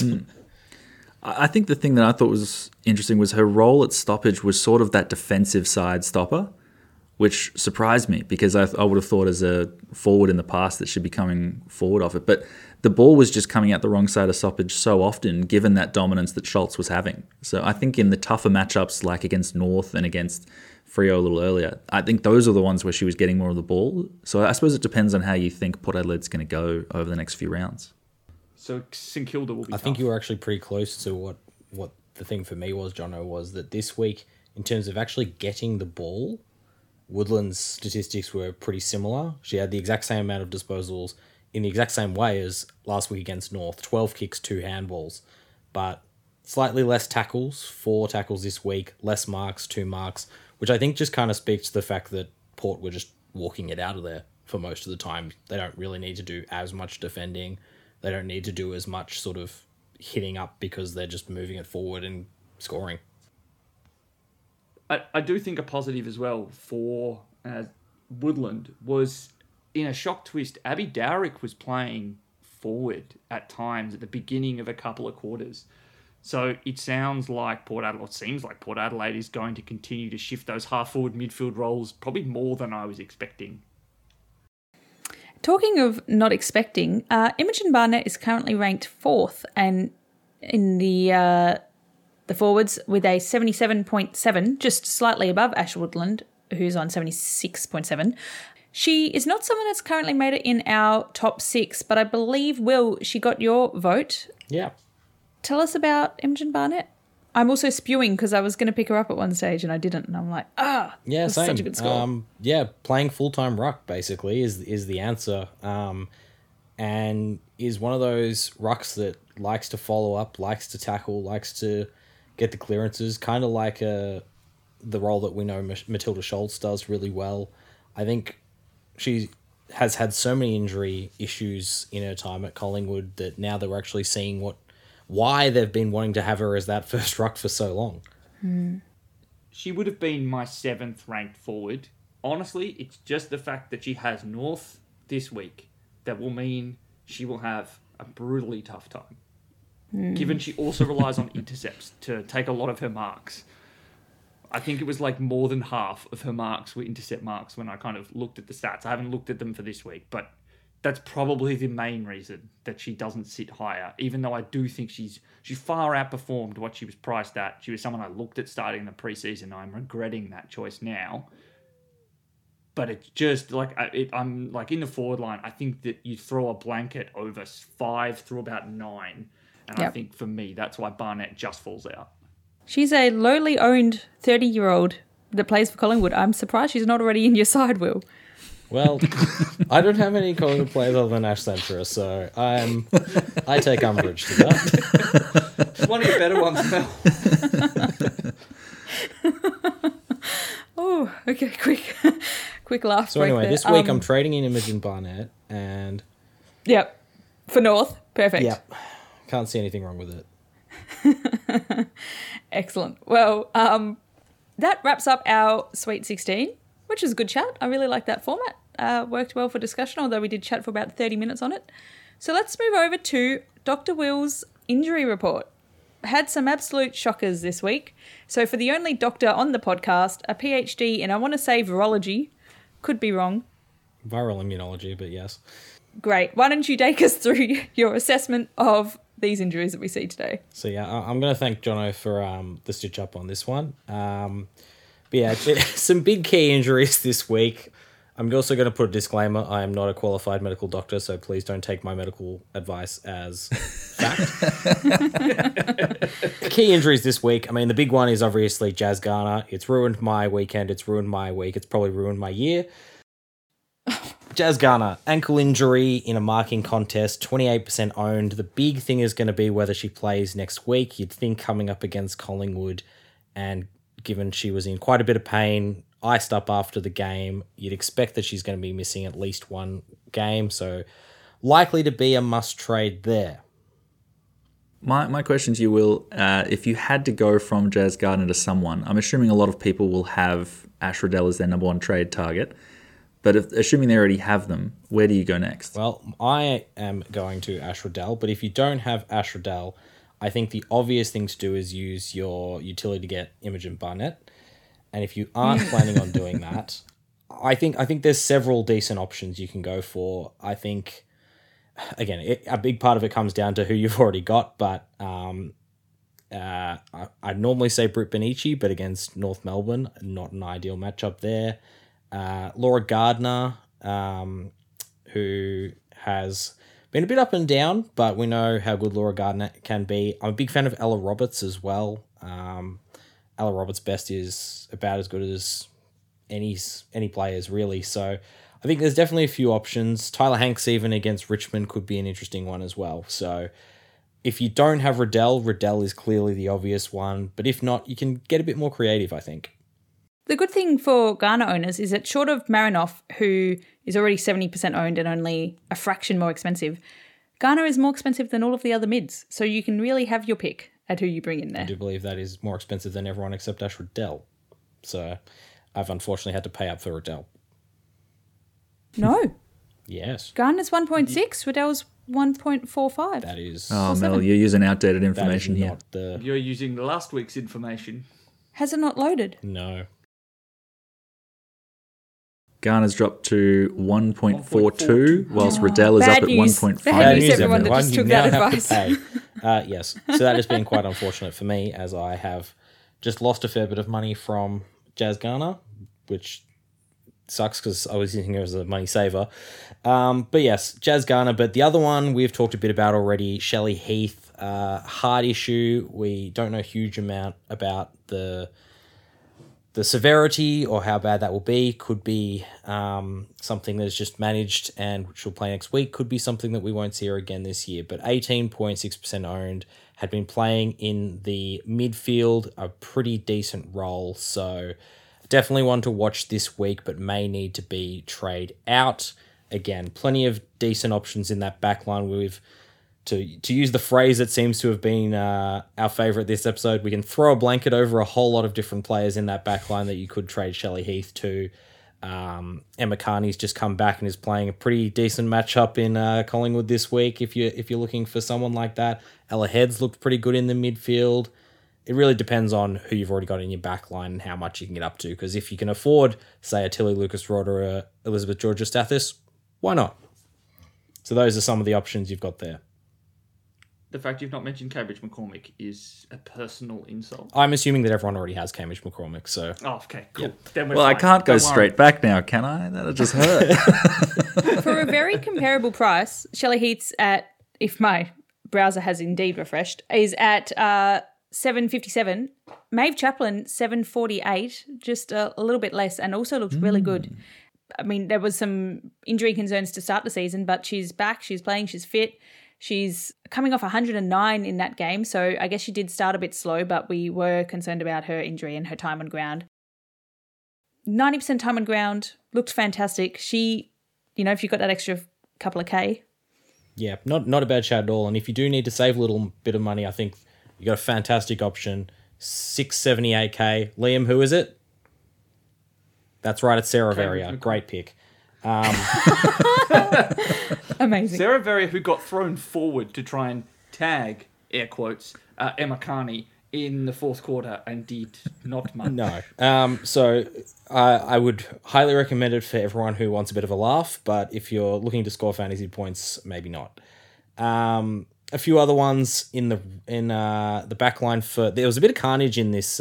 I think the thing that I thought was interesting was her role at stoppage was sort of that defensive side stopper, which surprised me, because I would have thought as a forward in the past that she'd be coming forward off it. But the ball was just coming out the wrong side of stoppage so often, given that dominance that Schultz was having. So I think in the tougher matchups, like against North and against Freo a little earlier, I think those are the ones where she was getting more of the ball. So I suppose it depends on how you think Port Adelaide's going to go over the next few rounds. So St Kilda will be I think you were actually pretty close to what the thing for me was, Jono, was that this week, in terms of actually getting the ball, Woodland's statistics were pretty similar. She had the exact same amount of disposals in the exact same way as last week against North. 12 kicks, 2 handballs. But slightly less tackles, 4 tackles this week, less marks, 2 marks, which I think just kind of speaks to the fact that Port were just walking it out of there for most of the time. They don't really need to do as much defending. They don't need to do as much sort of hitting up because they're just moving it forward and scoring. I do think a positive as well for Woodland was, in a shock twist, Abby Dowrick was playing forward at times at the beginning of a couple of quarters. So it sounds like Port Adelaide, or seems like Port Adelaide is going to continue to shift those half-forward midfield roles probably more than I was expecting. Talking of not expecting, Imogen Barnett is currently ranked 4th and in the forwards with a 77.7, just slightly above Ash Woodland, who's on 76.7. She is not someone that's currently made it in our top 6, but I believe, Will, she got your vote. Yeah. Tell us about Imogen Barnett. I'm also spewing because I was going to pick her up at one stage and I didn't, and I'm like, yeah, that's same. such a good score. Playing full-time ruck basically is the answer, and is one of those rucks that likes to follow up, likes to tackle, likes to get the clearances, kind of like the role that we know Matilda Schultz does really well. I think she has had so many injury issues in her time at Collingwood that now that we're actually seeing why they've been wanting to have her as that first ruck for so long. She would have been my 7th ranked forward. Honestly, it's just the fact that she has North this week that will mean she will have a brutally tough time. Given she also relies on intercepts to take a lot of her marks. I think it was like more than half of her marks were intercept marks when I kind of looked at the stats. I haven't looked at them for this week, but that's probably the main reason that she doesn't sit higher, even though I do think she far outperformed what she was priced at. She was someone I looked at starting the preseason. I'm regretting that choice now. But it's just like, I'm like in the forward line, I think that you throw a blanket over 5 through about 9. And I think for me, that's why Barnett just falls out. She's a lowly owned 30-year-old that plays for Collingwood. I'm surprised she's not already in your side, Will. Well, I don't have any Collingwood players other than Ash Centra, so I take umbrage to that. It's one of your better ones, Mel. Oh, okay, quick laugh. So anyway, this week I'm trading in Imogen Barnett, and yep, for North, perfect. Yep, can't see anything wrong with it. Excellent. Well, that wraps up our Sweet 16, which is a good chat. I really like that format. Worked well for discussion, although we did chat for about 30 minutes on it. So let's move over to Dr. Will's injury report. Had some absolute shockers this week. So for the only doctor on the podcast, a PhD in, I want to say, virology. Could be wrong. Viral immunology, but yes. Great. Why don't you take us through your assessment of these injuries that we see today? So yeah, I'm going to thank Jono for the stitch up on this one. But yeah, some big key injuries this week. I'm also going to put a disclaimer. I am not a qualified medical doctor, so please don't take my medical advice as fact. Key injuries this week. I mean, the big one is obviously Jazz Garner. It's ruined my weekend. It's ruined my week. It's probably ruined my year. Jazz Garner, ankle injury in a marking contest, 28% owned. The big thing is going to be whether she plays next week. You'd think coming up against Collingwood, and given she was in quite a bit of pain, iced up after the game, you'd expect that she's going to be missing at least one game, so likely to be a must-trade there. My question to you, Will, if you had to go from Jazz Gardner to someone, I'm assuming a lot of people will have Ash Riddell as their number one trade target, but assuming they already have them, where do you go next? Well, I am going to Ash Riddell, but if you don't have Ash Riddell, I think the obvious thing to do is use your utility to get Imogen Barnett. And if you aren't planning on doing that, I think there's several decent options you can go for. I think, again, a big part of it comes down to who you've already got, but I'd normally say Britt Benici, but against North Melbourne, not an ideal matchup there. Laura Gardner, who has been a bit up and down, but we know how good Laura Gardner can be. I'm a big fan of Ella Roberts as well. Ella Roberts' best is about as good as any players, really. So I think there's definitely a few options. Tyler Hanks, even against Richmond, could be an interesting one as well. So if you don't have Riddell is clearly the obvious one. But if not, you can get a bit more creative, I think. The good thing for Garner owners is that short of Marinoff, who is already 70% owned and only a fraction more expensive, Garner is more expensive than all of the other mids. So you can really have your pick at who you bring in there. I do believe that is more expensive than everyone except Ash Riddell. So I've unfortunately had to pay up for Riddell. No. Yes. Garner's 1.6, Riddell's 1.45. That is Oh, Mel, you're using outdated that is information here. not the You're using last week's information. Has it not loaded? no. Ghana's dropped to 1.42, whilst Riddell is Bad up at news. 1.5. Bad news, everyone that just You took now that have to advice. pay. Yes, so that has been quite unfortunate for me, as I have just lost a fair bit of money from Jazz Ghana, which sucks because I was using her as a money saver. But yes, Jazz Ghana. But the other one we've talked a bit about already, Shelley Heath, heart issue. We don't know a huge amount about the severity or how bad that will be. Could be something that is just managed and which will play next week. Could be something that we won't see her again this year. But 18.6% owned, had been playing in the midfield, a pretty decent role. So definitely one to watch this week, but may need to be trade out. Again, plenty of decent options in that backline. We've to use the phrase that seems to have been our favourite this episode, we can throw a blanket over a whole lot of different players in that backline that you could trade Shelley Heath to. Emma Carney's just come back and is playing a pretty decent matchup in Collingwood this week. If you're looking for someone like that, Ella Heads looked pretty good in the midfield. It really depends on who you've already got in your backline and how much you can get up to. Because if you can afford, say, a Tilly Lucas-Rod or a Elizabeth Georgia-Stathis, why not? So those are some of the options you've got there. The fact you've not mentioned Cambridge McCormick is a personal insult. I'm assuming that everyone already has Cambridge McCormick, so... Oh, okay, cool. Then we're Well, I fine. can't go Don't worry. straight back now, can I? That'll just hurt. For a very comparable price, Shelley Heath's at, if my browser has indeed refreshed, is at $7.57. Maeve Chaplin, $7.48, just a little bit less, and also looks really good. I mean, there was some injury concerns to start the season, but she's back, she's playing, she's fit. She's coming off 109 in that game, so I guess she did start a bit slow, but we were concerned about her injury and her time on ground. 90% time on ground, looked fantastic. She, if you've got that extra couple of K. Yeah, not a bad shout at all. And if you do need to save a little bit of money, I think you got a fantastic option. 678K. Liam, who is it? That's right, it's Sarah Veria. Great pick. Amazing. Sarah Veria, who got thrown forward to try and tag, air quotes, Emma Carney in the fourth quarter and did not much. No. So I would highly recommend it for everyone who wants a bit of a laugh, but if you're looking to score fantasy points, maybe not. A few other ones in the back line for... There was a bit of carnage in this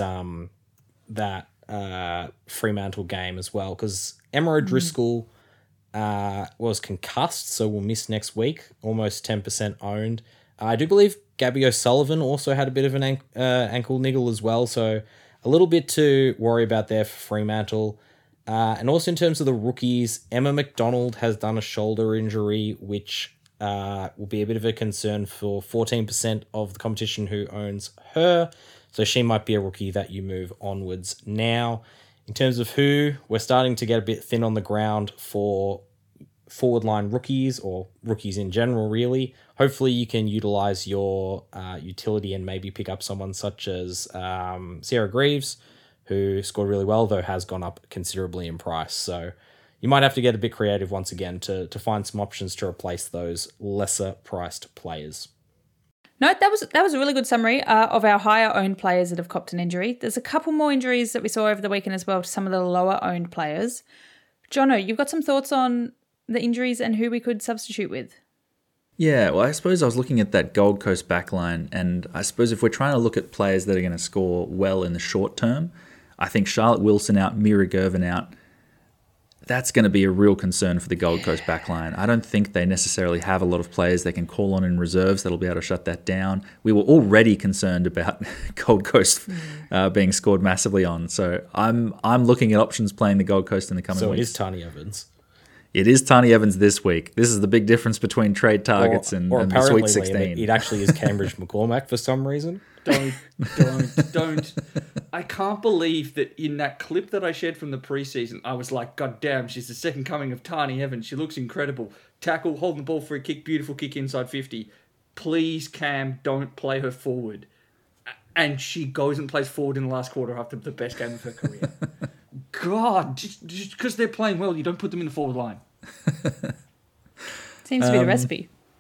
Fremantle game as well, because Emma O'Driscoll was concussed, so will miss next week, almost 10% owned. I do believe Gabby O'Sullivan also had a bit of an ankle niggle as well, so a little bit to worry about there for Fremantle. And also in terms of the rookies, Emma McDonald has done a shoulder injury, which will be a bit of a concern for 14% of the competition who owns her, so she might be a rookie that you move onwards now. In terms of who, we're starting to get a bit thin on the ground for forward line rookies or rookies in general, really. Hopefully you can utilize your utility and maybe pick up someone such as Sarah Greaves, who scored really well, though has gone up considerably in price. So you might have to get a bit creative once again to find some options to replace those lesser priced players. No, that was a really good summary of our higher owned players that have copped an injury. There's a couple more injuries that we saw over the weekend as well to some of the lower owned players. Jono, you've got some thoughts on the injuries and who we could substitute with? Yeah, well, I suppose I was looking at that Gold Coast backline, and I suppose if we're trying to look at players that are going to score well in the short term, I think Charlotte Wilson out, Mira Gervin out, that's going to be a real concern for the Gold Coast backline. I don't think they necessarily have a lot of players they can call on in reserves that'll be able to shut that down. We were already concerned about Gold Coast being scored massively on, so I'm looking at options playing the Gold Coast in the coming weeks. So it is Tani Evans. It is Tani Evans this week. This is the big difference between trade targets and the Sweet 16. Liam, it actually is Cambridge McCormack for some reason. Don't. I can't believe that in that clip that I shared from the preseason, I was like, God damn, she's the second coming of Tani Evans. She looks incredible. Tackle, holding the ball for a kick, beautiful kick inside 50. Please, Cam, don't play her forward. And she goes and plays forward in the last quarter after the best game of her career. God, just because they're playing well, you don't put them in the forward line. Seems to be the recipe.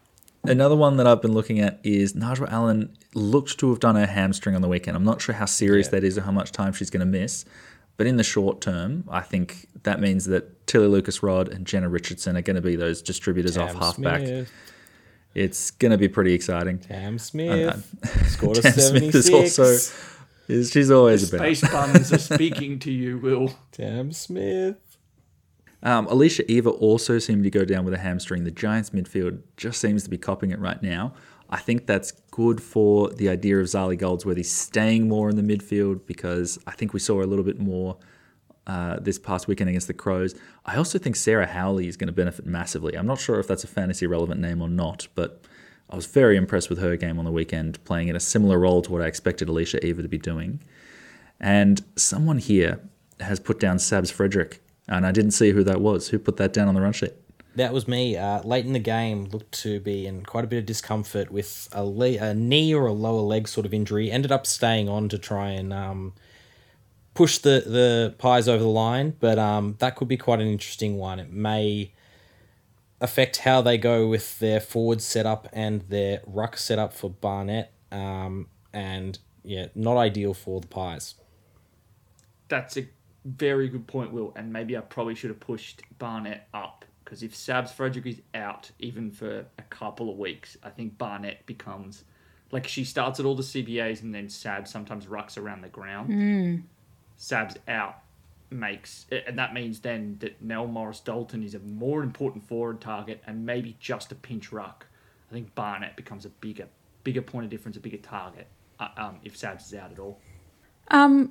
Another one that I've been looking at is Najwa Allen looked to have done her hamstring on the weekend. I'm not sure how serious that is or how much time she's going to miss. But in the short term, I think that means that Tilly Lucas-Rod and Jenna Richardson are going to be those distributors off halfback. Smith. It's going to be pretty exciting. Tam Smith scored a Tam 76. Smith is also... She's always a Space buns are speaking to you, Will. Tam Smith. Alicia Eva also seemed to go down with a hamstring. The Giants midfield just seems to be copping it right now. I think that's good for the idea of Zali Goldsworthy staying more in the midfield because I think we saw a little bit more this past weekend against the Crows. I also think Sarah Howley is going to benefit massively. I'm not sure if that's a fantasy relevant name or not, but I was very impressed with her game on the weekend, playing in a similar role to what I expected Alicia Eva to be doing. And someone here has put down Sabs Frederick, and I didn't see who that was. Who put that down on the run sheet? That was me. Late in the game, looked to be in quite a bit of discomfort with a knee or a lower leg sort of injury. Ended up staying on to try and push the Pies over the line, but that could be quite an interesting one. It may affect how they go with their forward setup and their ruck setup for Barnett, and yeah, not ideal for the Pies. That's a very good point, Will, and maybe I probably should have pushed Barnett up. Because if Sabs Frederick is out, even for a couple of weeks, I think Barnett becomes... Like, she starts at all the CBAs and then Sabs sometimes rucks around the ground. Sabs out makes... And that means then that Nell Morris-Dalton is a more important forward target and maybe just a pinch ruck. I think Barnett becomes a bigger point of difference, a bigger target, if Sabs is out at all. I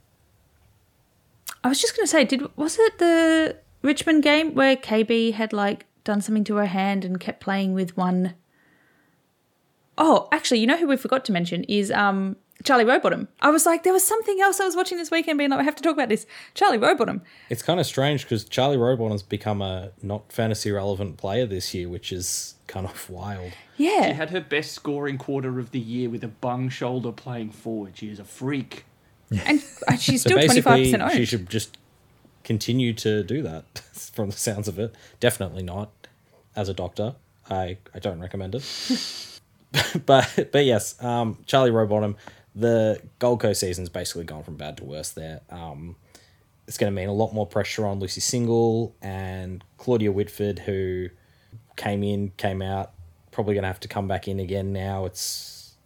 was just going to say, was it the Richmond game where KB had done something to her hand and kept playing with one? Oh, actually, you know who we forgot to mention is Charlie Rowbottom. I was like, there was something else I was watching this weekend being like, I have to talk about this. Charlie Rowbottom. It's kind of strange because Charlie Rowbottom's become a not fantasy relevant player this year, which is kind of wild. Yeah. She had her best scoring quarter of the year with a bung shoulder playing forward. She is a freak. And she's So still basically, 25% owned. she should just continue to do that from the sounds of it. Definitely not. As a doctor, I don't recommend it. but yes, Charlie Rowbottom, the Gold Coast season's basically gone from bad to worse there. It's going to mean a lot more pressure on Lucy Single and Claudia Whitford, who came in, came out, probably going to have to come back in again now. It's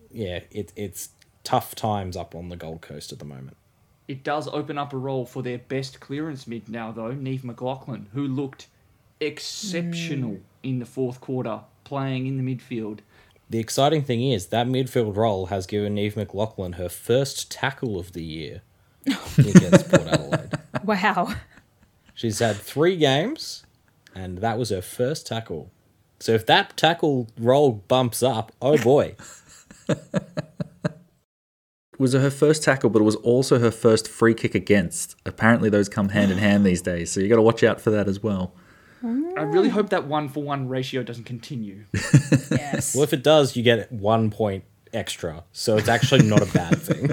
tough times up on the Gold Coast at the moment. It does open up a role for their best clearance mid now, though, Neve McLaughlin, who looked exceptional in the fourth quarter, playing in the midfield. The exciting thing is that midfield role has given Neve McLaughlin her first tackle of the year against Port Adelaide. Wow. She's had 3 games, and that was her first tackle. So if that tackle role bumps up, oh boy. It was her first tackle, but it was also her first free kick against. Apparently those come hand in hand these days, so you got to watch out for that as well. I really hope that 1-for-1 ratio doesn't continue. Yes. Well, if it does, you get 1 point extra. So it's actually not a bad thing.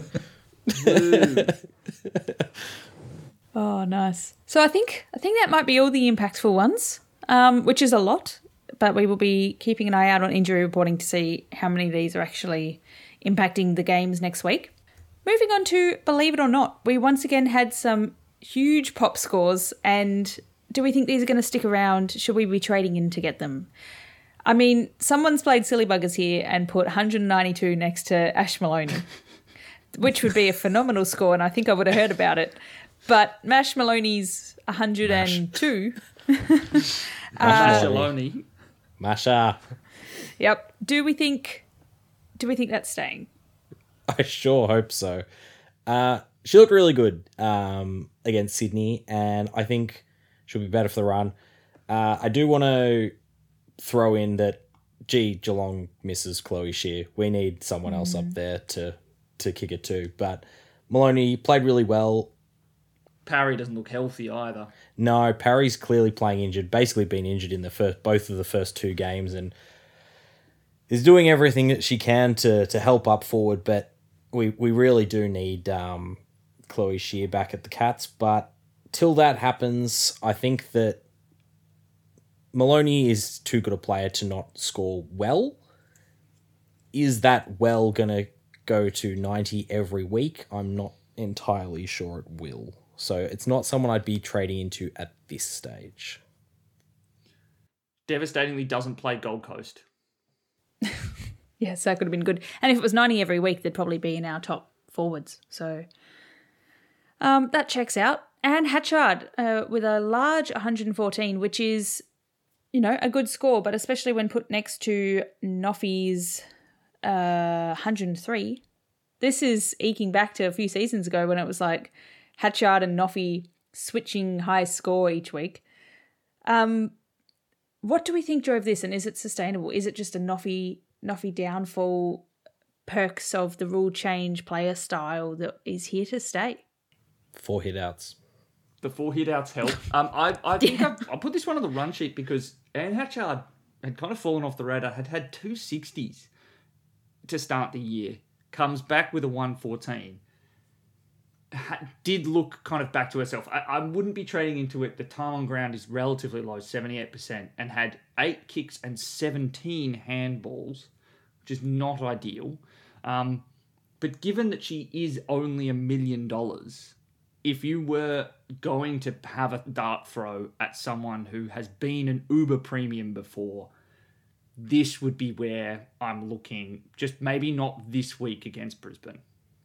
Oh, nice. So I think that might be all the impactful ones, which is a lot, but we will be keeping an eye out on injury reporting to see how many of these are actually impacting the games next week. Moving on to Believe It or Not, we once again had some huge pop scores, and do we think these are going to stick around? Should we be trading in to get them? I mean, someone's played silly buggers here and put 192 next to Ash Maloney, which would be a phenomenal score, and I think I would have heard about it. But Mash Maloney's 102. Mash Maloney. Masha. Yep. Do we think that's staying? I sure hope so. She looked really good against Sydney, and I think she'll be better for the run. I do want to throw in that, Geelong misses Chloe Shear. We need someone else up there to kick it to. But Maloney played really well. Parry doesn't look healthy either. No, Parry's clearly playing injured, basically been injured in both of the first 2 games, and is doing everything that she can to help up forward, but we really do need Chloe Shear back at the Cats. But till that happens, I think that Maloney is too good a player to not score well. Is that well going to go to 90 every week? I'm not entirely sure it will. So it's not someone I'd be trading into at this stage. Devastatingly doesn't play Gold Coast. Yes, that could have been good. And if it was 90 every week, they'd probably be in our top forwards. So that checks out. And Hatchard with a large 114, which is, a good score, but especially when put next to Noffy's 103. This is eking back to a few seasons ago when it was like Hatchard and Noffy switching high score each week. What do we think drove this, and is it sustainable? Is it just a Noffy downfall, perks of the rule change player style that is here to stay? 4 hit outs. The 4 hit outs help. I think I'll put this one on the run sheet because Anne Hatchard had kind of fallen off the radar, had 2 60s to start the year, comes back with a 114. Did look kind of back to herself. I wouldn't be trading into it. The time on ground is relatively low, 78%, and had 8 kicks and 17 handballs, which is not ideal. But given that she is only $1 million, if you were going to have a dart throw at someone who has been an uber premium before, this would be where I'm looking. Just maybe not this week against Brisbane.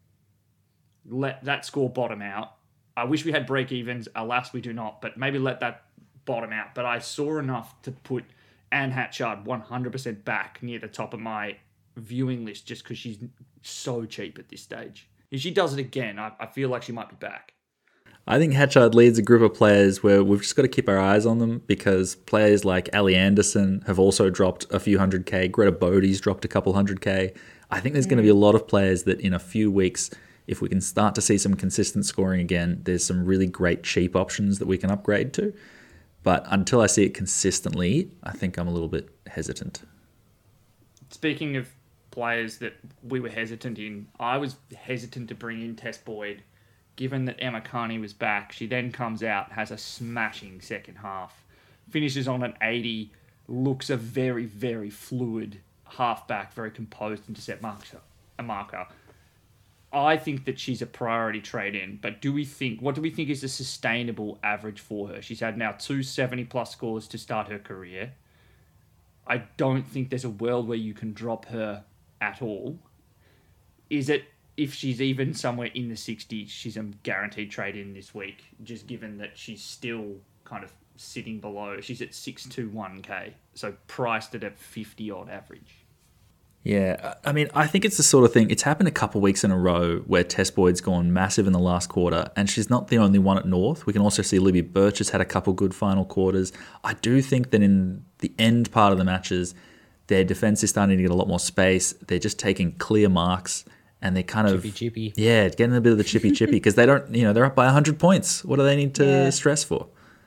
Let that score bottom out. I wish we had break evens. Alas, we do not. But maybe let that bottom out. But I saw enough to put Anne Hatchard 100% back near the top of my viewing list just because she's so cheap at this stage. If she does it again, I feel like she might be back. I think Hatchard leads a group of players where we've just got to keep our eyes on them because players like Ali Anderson have also dropped a few 100K. Greta Bodie's dropped a couple 100K. I think there's going to be a lot of players that in a few weeks, if we can start to see some consistent scoring again, there's some really great cheap options that we can upgrade to. But until I see it consistently, I think I'm a little bit hesitant. Speaking of players that we were hesitant in, I was hesitant to bring in Tess Boyd. Given that Emma Carney was back, she then comes out, has a smashing second half, finishes on an 80, looks a very, very fluid halfback, very composed intercept marker. I think that she's a priority trade-in, but what do we think is a sustainable average for her? She's had now 2 70-plus scores to start her career. I don't think there's a world where you can drop her at all. Is it, if she's even somewhere in the 60s, she's a guaranteed trade-in this week, just given that she's still kind of sitting below. She's at 621K, so priced at a 50-odd average. Yeah, I mean, I think it's the sort of thing, it's happened a couple of weeks in a row where Tess Boyd's gone massive in the last quarter, and she's not the only one at North. We can also see Libby Birch has had a couple good final quarters. I do think that in the end part of the matches, their defence is starting to get a lot more space. They're just taking clear marks, and they're kind of... Chippy. Yeah, getting a bit of the chippy because they don't, they're up by 100 points. What do they need to stress for?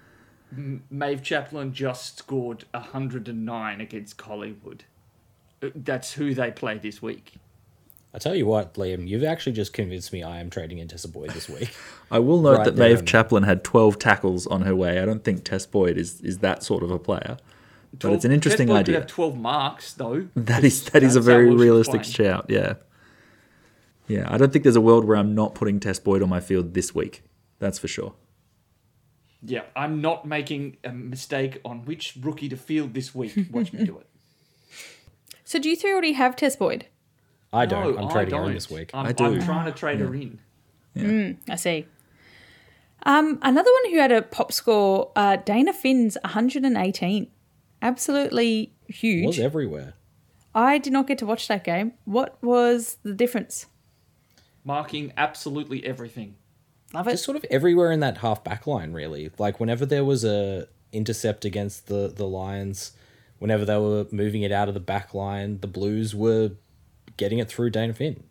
Maeve Chaplin just scored 109 against Collingwood. That's who they play this week. I tell you what, Liam, you've actually just convinced me I am trading in Tessa Boyd this week. I will note that Maeve Chaplin had 12 tackles on her way. I don't think Tess Boyd is that sort of a player. But it's an interesting Tess Boyd idea. Could have 12 marks, though. That is a very realistic shout, yeah. Yeah, I don't think there's a world where I'm not putting Tess Boyd on my field this week. That's for sure. Yeah, I'm not making a mistake on which rookie to field this week. Watch me do it. So do you three already have Tess Boyd? I don't. I'm trading her in this week. I'm trying to trade her in. Yeah. I see. Another one who had a pop score, Dana Finn's 118. Absolutely huge. Was everywhere. I did not get to watch that game. What was the difference? Marking absolutely everything. Love it. Just sort of everywhere in that half back line, really. Like whenever there was a intercept against the Lions, whenever they were moving it out of the back line, the Blues were getting it through Dana Finn.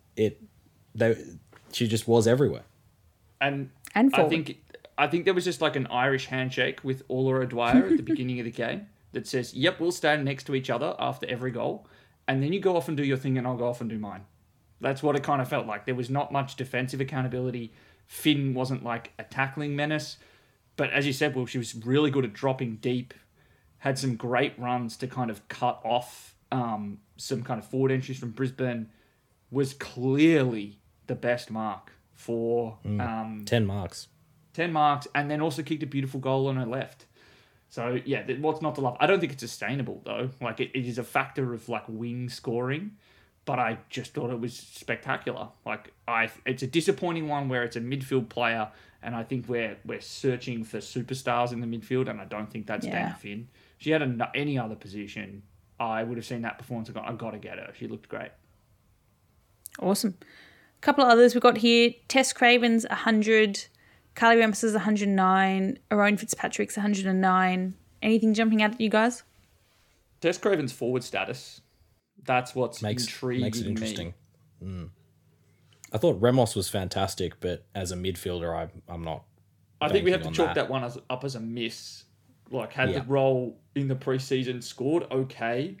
She just was everywhere. And forward. I think there was just like an Irish handshake with Ola Dwyer at the beginning of the game that says, yep, we'll stand next to each other after every goal. And then you go off and do your thing and I'll go off and do mine. That's what it kind of felt like. There was not much defensive accountability. Finn wasn't like a tackling menace. But as you said, well, she was really good at dropping deep, had some great runs to kind of cut off some kind of forward entries from Brisbane, was clearly the best mark for 10 marks. 10 marks, and then also kicked a beautiful goal on her left. So, yeah, what's not to love? I don't think it's sustainable, though. Like, it is a factor of, like, wing scoring, but I just thought it was spectacular. Like, it's a disappointing one where it's a midfield player, and I think we're searching for superstars in the midfield, and I don't think that's Dana Finn. If she had any other position, I would have seen that performance and gone, I've got to get her. She looked great. Awesome. A couple of others we've got here. Tess Craven's 100, Carly Ramos's 109, Aaron Fitzpatrick's 109. Anything jumping out at you guys? Tess Craven's forward status. That's what's intriguing makes it interesting. me. I thought Ramos was fantastic, but as a midfielder, I'm not. I think we have to chalk that one up as a miss. Like, had the role in the preseason, scored okay.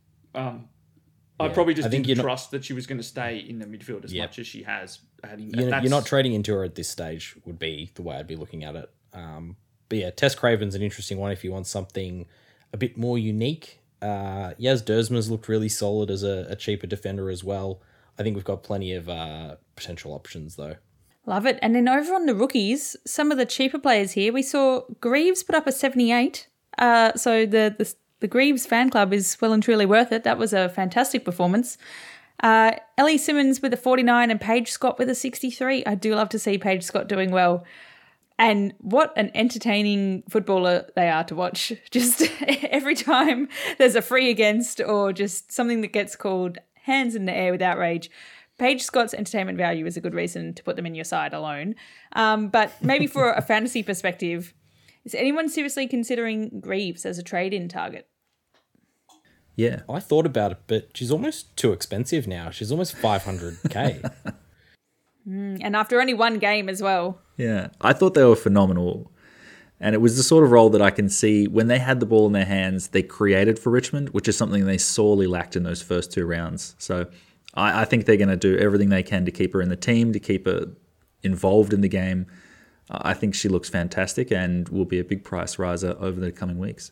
I probably just didn't trust that she was going to stay in the midfield as much as she has. You're not trading into her at this stage would be the way I'd be looking at it. But yeah, Tess Craven's an interesting one if you want something a bit more unique. Yaz Dersma's looked really solid as a cheaper defender as well. I think we've got plenty of potential options though. Love it. And then over on the rookies, some of the cheaper players here, we saw Greaves put up a 78. So the Greaves fan club is well and truly worth it. That was a fantastic performance. Ellie Simmons with a 49 and Paige Scott with a 63. I do love to see Paige Scott doing well. And what an entertaining footballer they are to watch. Just every time there's a free against or just something that gets called hands in the air with outrage, Paige Scott's entertainment value is a good reason to put them in your side alone. But maybe for a fantasy perspective, is anyone seriously considering Greaves as a trade-in target? Yeah. I thought about it, but she's almost too expensive now. She's almost 500k. And after only one game as well. Yeah. I thought they were phenomenal. And it was the sort of role that I can see when they had the ball in their hands, they created for Richmond, which is something they sorely lacked in those first two rounds. So I think they're going to do everything they can to keep her in the team, to keep her involved in the game. I think she looks fantastic and will be a big price riser over the coming weeks.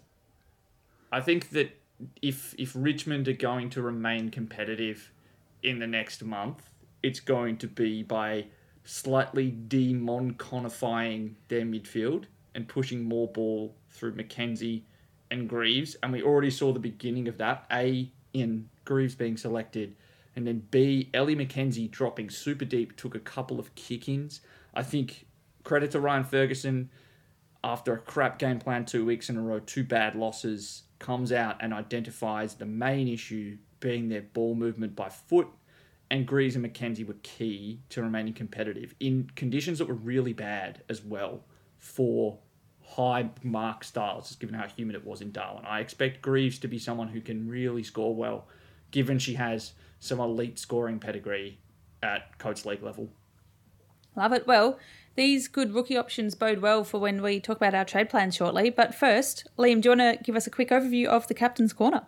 I think that if Richmond are going to remain competitive in the next month, it's going to be by slightly demonconifying their midfield and pushing more ball through Mackenzie and Greaves. And we already saw the beginning of that. A, in Greaves being selected, and then B, Ellie Mackenzie dropping super deep, took a couple of kick-ins. I think credit to Ryan Ferguson, after a crap game plan 2 weeks in a row, 2 bad losses, comes out and identifies the main issue being their ball movement by foot, and Greaves and Mackenzie were key to remaining competitive in conditions that were really bad as well for high mark styles, just given how humid it was in Darwin. I expect Greaves to be someone who can really score well, given she has some elite scoring pedigree at Coates League level. Love it. Well, these good rookie options bode well for when we talk about our trade plans shortly. But first, Liam, do you want to give us a quick overview of the Captain's Corner?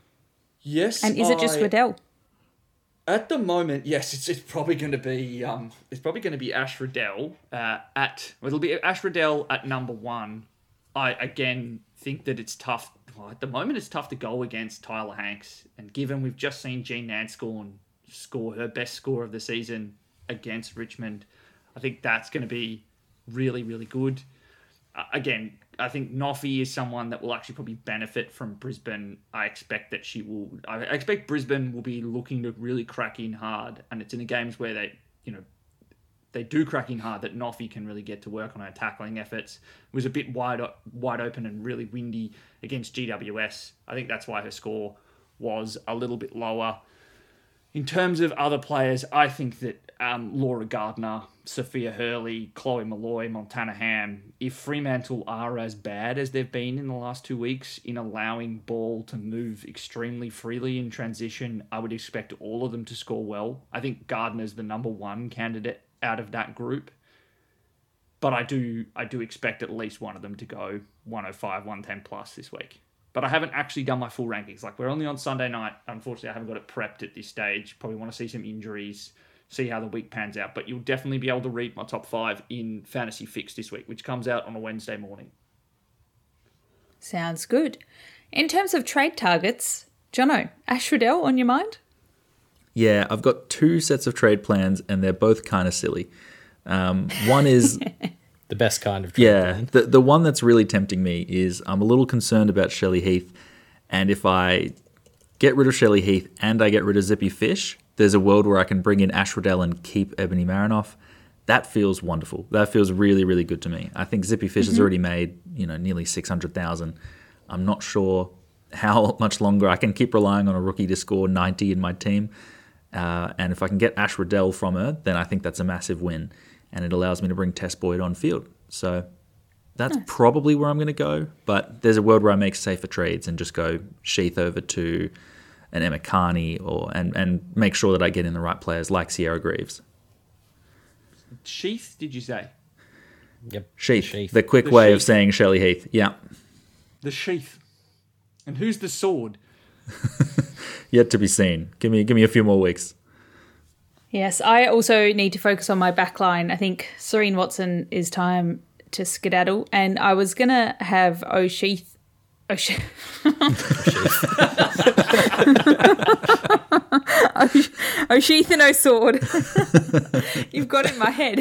Yes. And is it just Riddell? At the moment, yes, it's probably going to be Ash Riddell it'll be Ash Riddell at number 1. I again think that it's tough. Well, at the moment, it's tough to go against Tyler Hanks, and given we've just seen Jean Nanscorn score her best score of the season against Richmond, I think that's going to be really, really good. Again, I think Noffy is someone that will actually probably benefit from Brisbane. I expect Brisbane will be looking to really crack in hard, and it's in the games where they do crack in hard that Noffy can really get to work on her tackling efforts. It was a bit wide open and really windy against GWS. I think that's why her score was a little bit lower. In terms of other players, I think that Laura Gardner, Sophia Hurley, Chloe Malloy, Montana Ham, if Fremantle are as bad as they've been in the last 2 weeks in allowing ball to move extremely freely in transition, I would expect all of them to score well. I think Gardner's the number 1 candidate out of that group. But I do expect at least one of them to go 105, 110 plus this week. But I haven't actually done my full rankings. Like, we're only on Sunday night. Unfortunately, I haven't got it prepped at this stage. Probably want to see some injuries, see how the week pans out. But you'll definitely be able to read my top 5 in Fantasy Fix this week, which comes out on a Wednesday morning. Sounds good. In terms of trade targets, Jono, Ash Riddell on your mind? Yeah, I've got 2 sets of trade plans, and they're both kind of silly. One is... The best kind of trade plan. The one that's really tempting me is I'm a little concerned about Shelley Heath, and if I get rid of Shelley Heath and I get rid of Zippy Fish, there's a world where I can bring in Ash Riddell and keep Ebony Marinoff. That feels wonderful. That feels really, really good to me. I think Zippy Fish has already made, nearly 600,000. I'm not sure how much longer I can keep relying on a rookie to score 90 in my team. And if I can get Ash Riddell from her, then I think that's a massive win. And it allows me to bring Tess Boyd on field. So that's probably where I'm going to go. But there's a world where I make safer trades and just go Sheath over to an Emma Carney and make sure that I get in the right players like Sierra Greaves. Sheath, did you say? Yep. Sheath. The quick way of saying Shelley Heath. Yeah. The sheath. And who's the sword? Yet to be seen. Give me a few more weeks. Yes, I also need to focus on my back line. I think Serene Watson is time to skedaddle, and I was going to have O'Sheath. O'Sheath and O'Sword. You've got it in my head.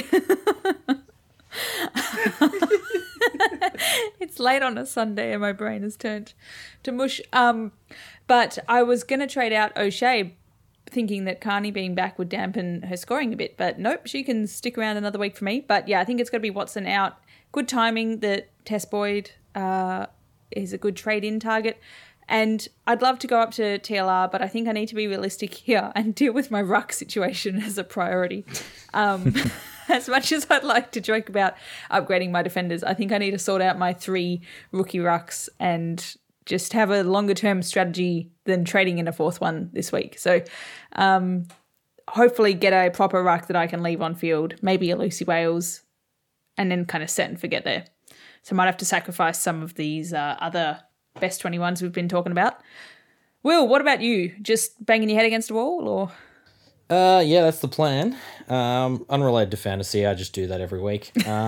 It's late on a Sunday and my brain has turned to mush. But I was going to trade out O'Shea, thinking that Carney being back would dampen her scoring a bit. But nope, she can stick around another week for me. But yeah, I think it's going to be Watson out. Good timing that Tess Boyd is a good trade-in target. And I'd love to go up to TLR, but I think I need to be realistic here and deal with my ruck situation as a priority. As much as I'd like to joke about upgrading my defenders, I think I need to sort out my 3 rookie rucks and just have a longer-term strategy than trading in a 4th one this week. So hopefully get a proper ruck that I can leave on field, maybe a Lucy Wales, and then kind of set and forget there. So I might have to sacrifice some of these other best 21s we've been talking about. Will, what about you? Just banging your head against a wall, or...? Yeah, that's the plan. Unrelated to fantasy, I just do that every week.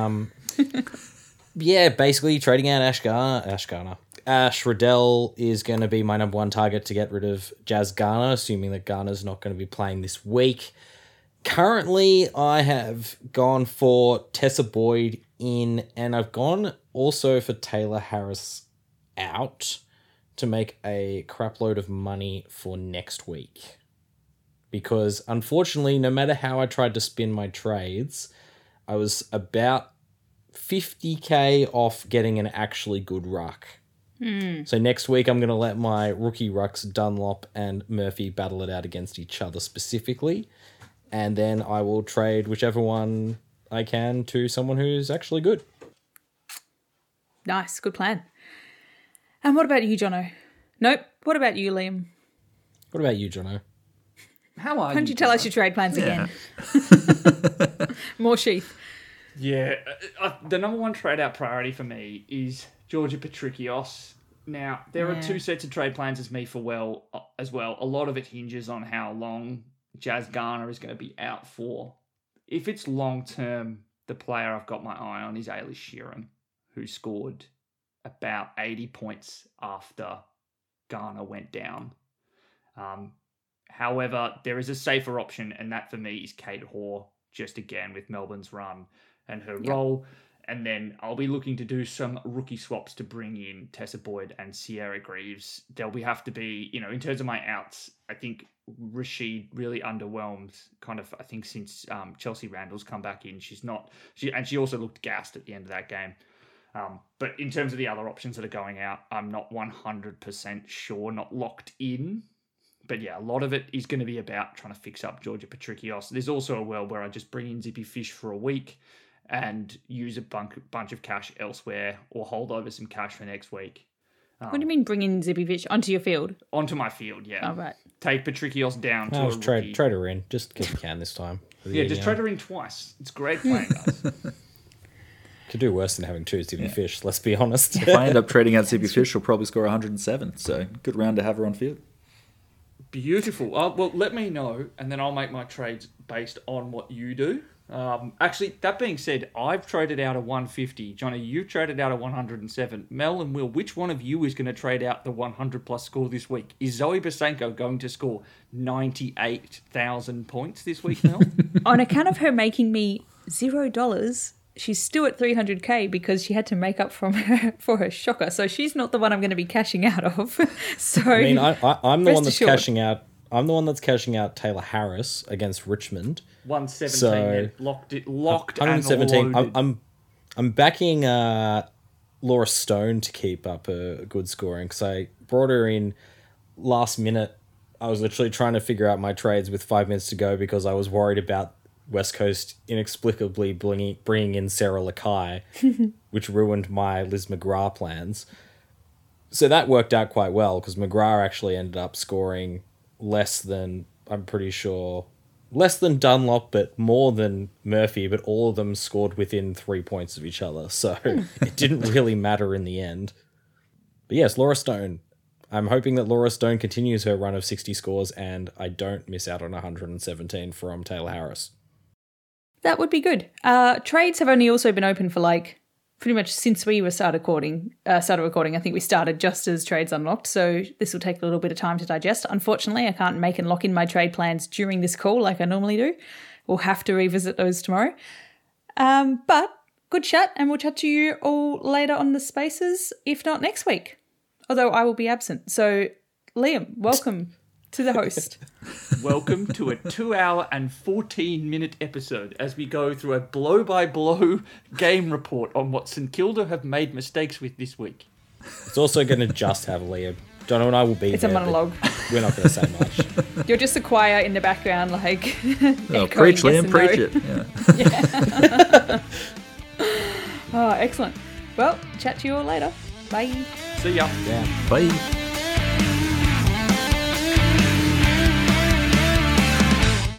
Yeah, basically trading out Ash Riddell is going to be my number 1 target to get rid of Jazz Garner, assuming that Garner's not going to be playing this week. Currently, I have gone for Tessa Boyd in, and I've gone also for Taylor Harris out to make a crap load of money for next week. Because unfortunately, no matter how I tried to spin my trades, I was about 50k off getting an actually good ruck. So next week, I'm going to let my rookie rucks Dunlop and Murphy battle it out against each other specifically. And then I will trade whichever one I can to someone who's actually good. Nice, good plan. And what about you, Jono? Nope. What about you, Liam? What about you, Jono? How are you? Why don't you tell us your trade plans again? More Sheath. Yeah, the number 1 trade out priority for me is Georgia Patrikios. Now, there are 2 sets of trade plans as me as well. A lot of it hinges on how long Jazz Garner is going to be out for. If it's long term, the player I've got my eye on is Ailish Sheeran, who scored about 80 points after Garner went down. However, there is a safer option, and that for me is Kate Hoare, just again with Melbourne's run and her role. And then I'll be looking to do some rookie swaps to bring in Tessa Boyd and Sierra Greaves. There'll have to be, in terms of my outs, I think Rashid really underwhelmed I think since Chelsea Randall's come back in. She also looked gassed at the end of that game. But in terms of the other options that are going out, I'm not 100% sure, not locked in. But yeah, a lot of it is going to be about trying to fix up Georgia Patrikios. There's also a world where I just bring in Zippy Fish for a week and use a bunch of cash elsewhere or hold over some cash for next week. What do you mean bring in Zippy Fish onto your field? Onto my field, yeah. Oh, right. Take Patrikios down to a rookie. Trade her in, just because you can this time. Just trade her in twice. It's great playing, guys. Could do worse than having 2 Zippy Fish, let's be honest. If I end up trading out Zippy Fish, she'll probably score 107. So good round to have her on field. Beautiful. Well, let me know, and then I'll make my trades based on what you do. Actually, that being said, I've traded out a 150. Johnny, you've traded out a 107. Mel and Will, which one of you is going to trade out the 100-plus score this week? Is Zoe Basenko going to score 98,000 points this week, Mel? On account of her making me $0, she's still at 300k because she had to make up for her shocker. So she's not the one I'm going to be cashing out of. So I mean, I'm the one that's assured. cashing out. I'm the one that's cashing out Taylor Harris against Richmond. 117, So, locked and 117. loaded. I'm backing Laura Stone to keep up a good scoring because I brought her in last minute. I was literally trying to figure out my trades with 5 minutes to go because I was worried about West Coast inexplicably bringing in Sarah Lakai, which ruined my Liz McGrath plans. So that worked out quite well because McGrath actually ended up scoring less than, I'm pretty sure, less than Dunlop, but more than Murphy, but all of them scored within 3 points of each other. So it didn't really matter in the end. But yes, Laura Stone. I'm hoping that Laura Stone continues her run of 60 scores and I don't miss out on 117 from Taylor Harris. that would be good. Trades have only also been open for pretty much since we started recording. I think we started just as trades unlocked, so this will take a little bit of time to digest. Unfortunately, I can't make and lock in my trade plans during this call like I normally do. We'll have to revisit those tomorrow. But good chat, and we'll chat to you all later on the spaces, if not next week. Although I will be absent. So, Liam, welcome to the host. Welcome to a 2-hour and 14-minute episode as we go through a blow-by-blow game report on what St Kilda have made mistakes with this week. It's also going to just have Liam. Jono and I will be It's there. a monologue. We're not going to say much. You're just a choir in the background, Oh, echoing preach, yes Liam, and preach no. it. Yeah. Oh, excellent. Well, chat to you all later. Bye. See ya. Yeah. Bye.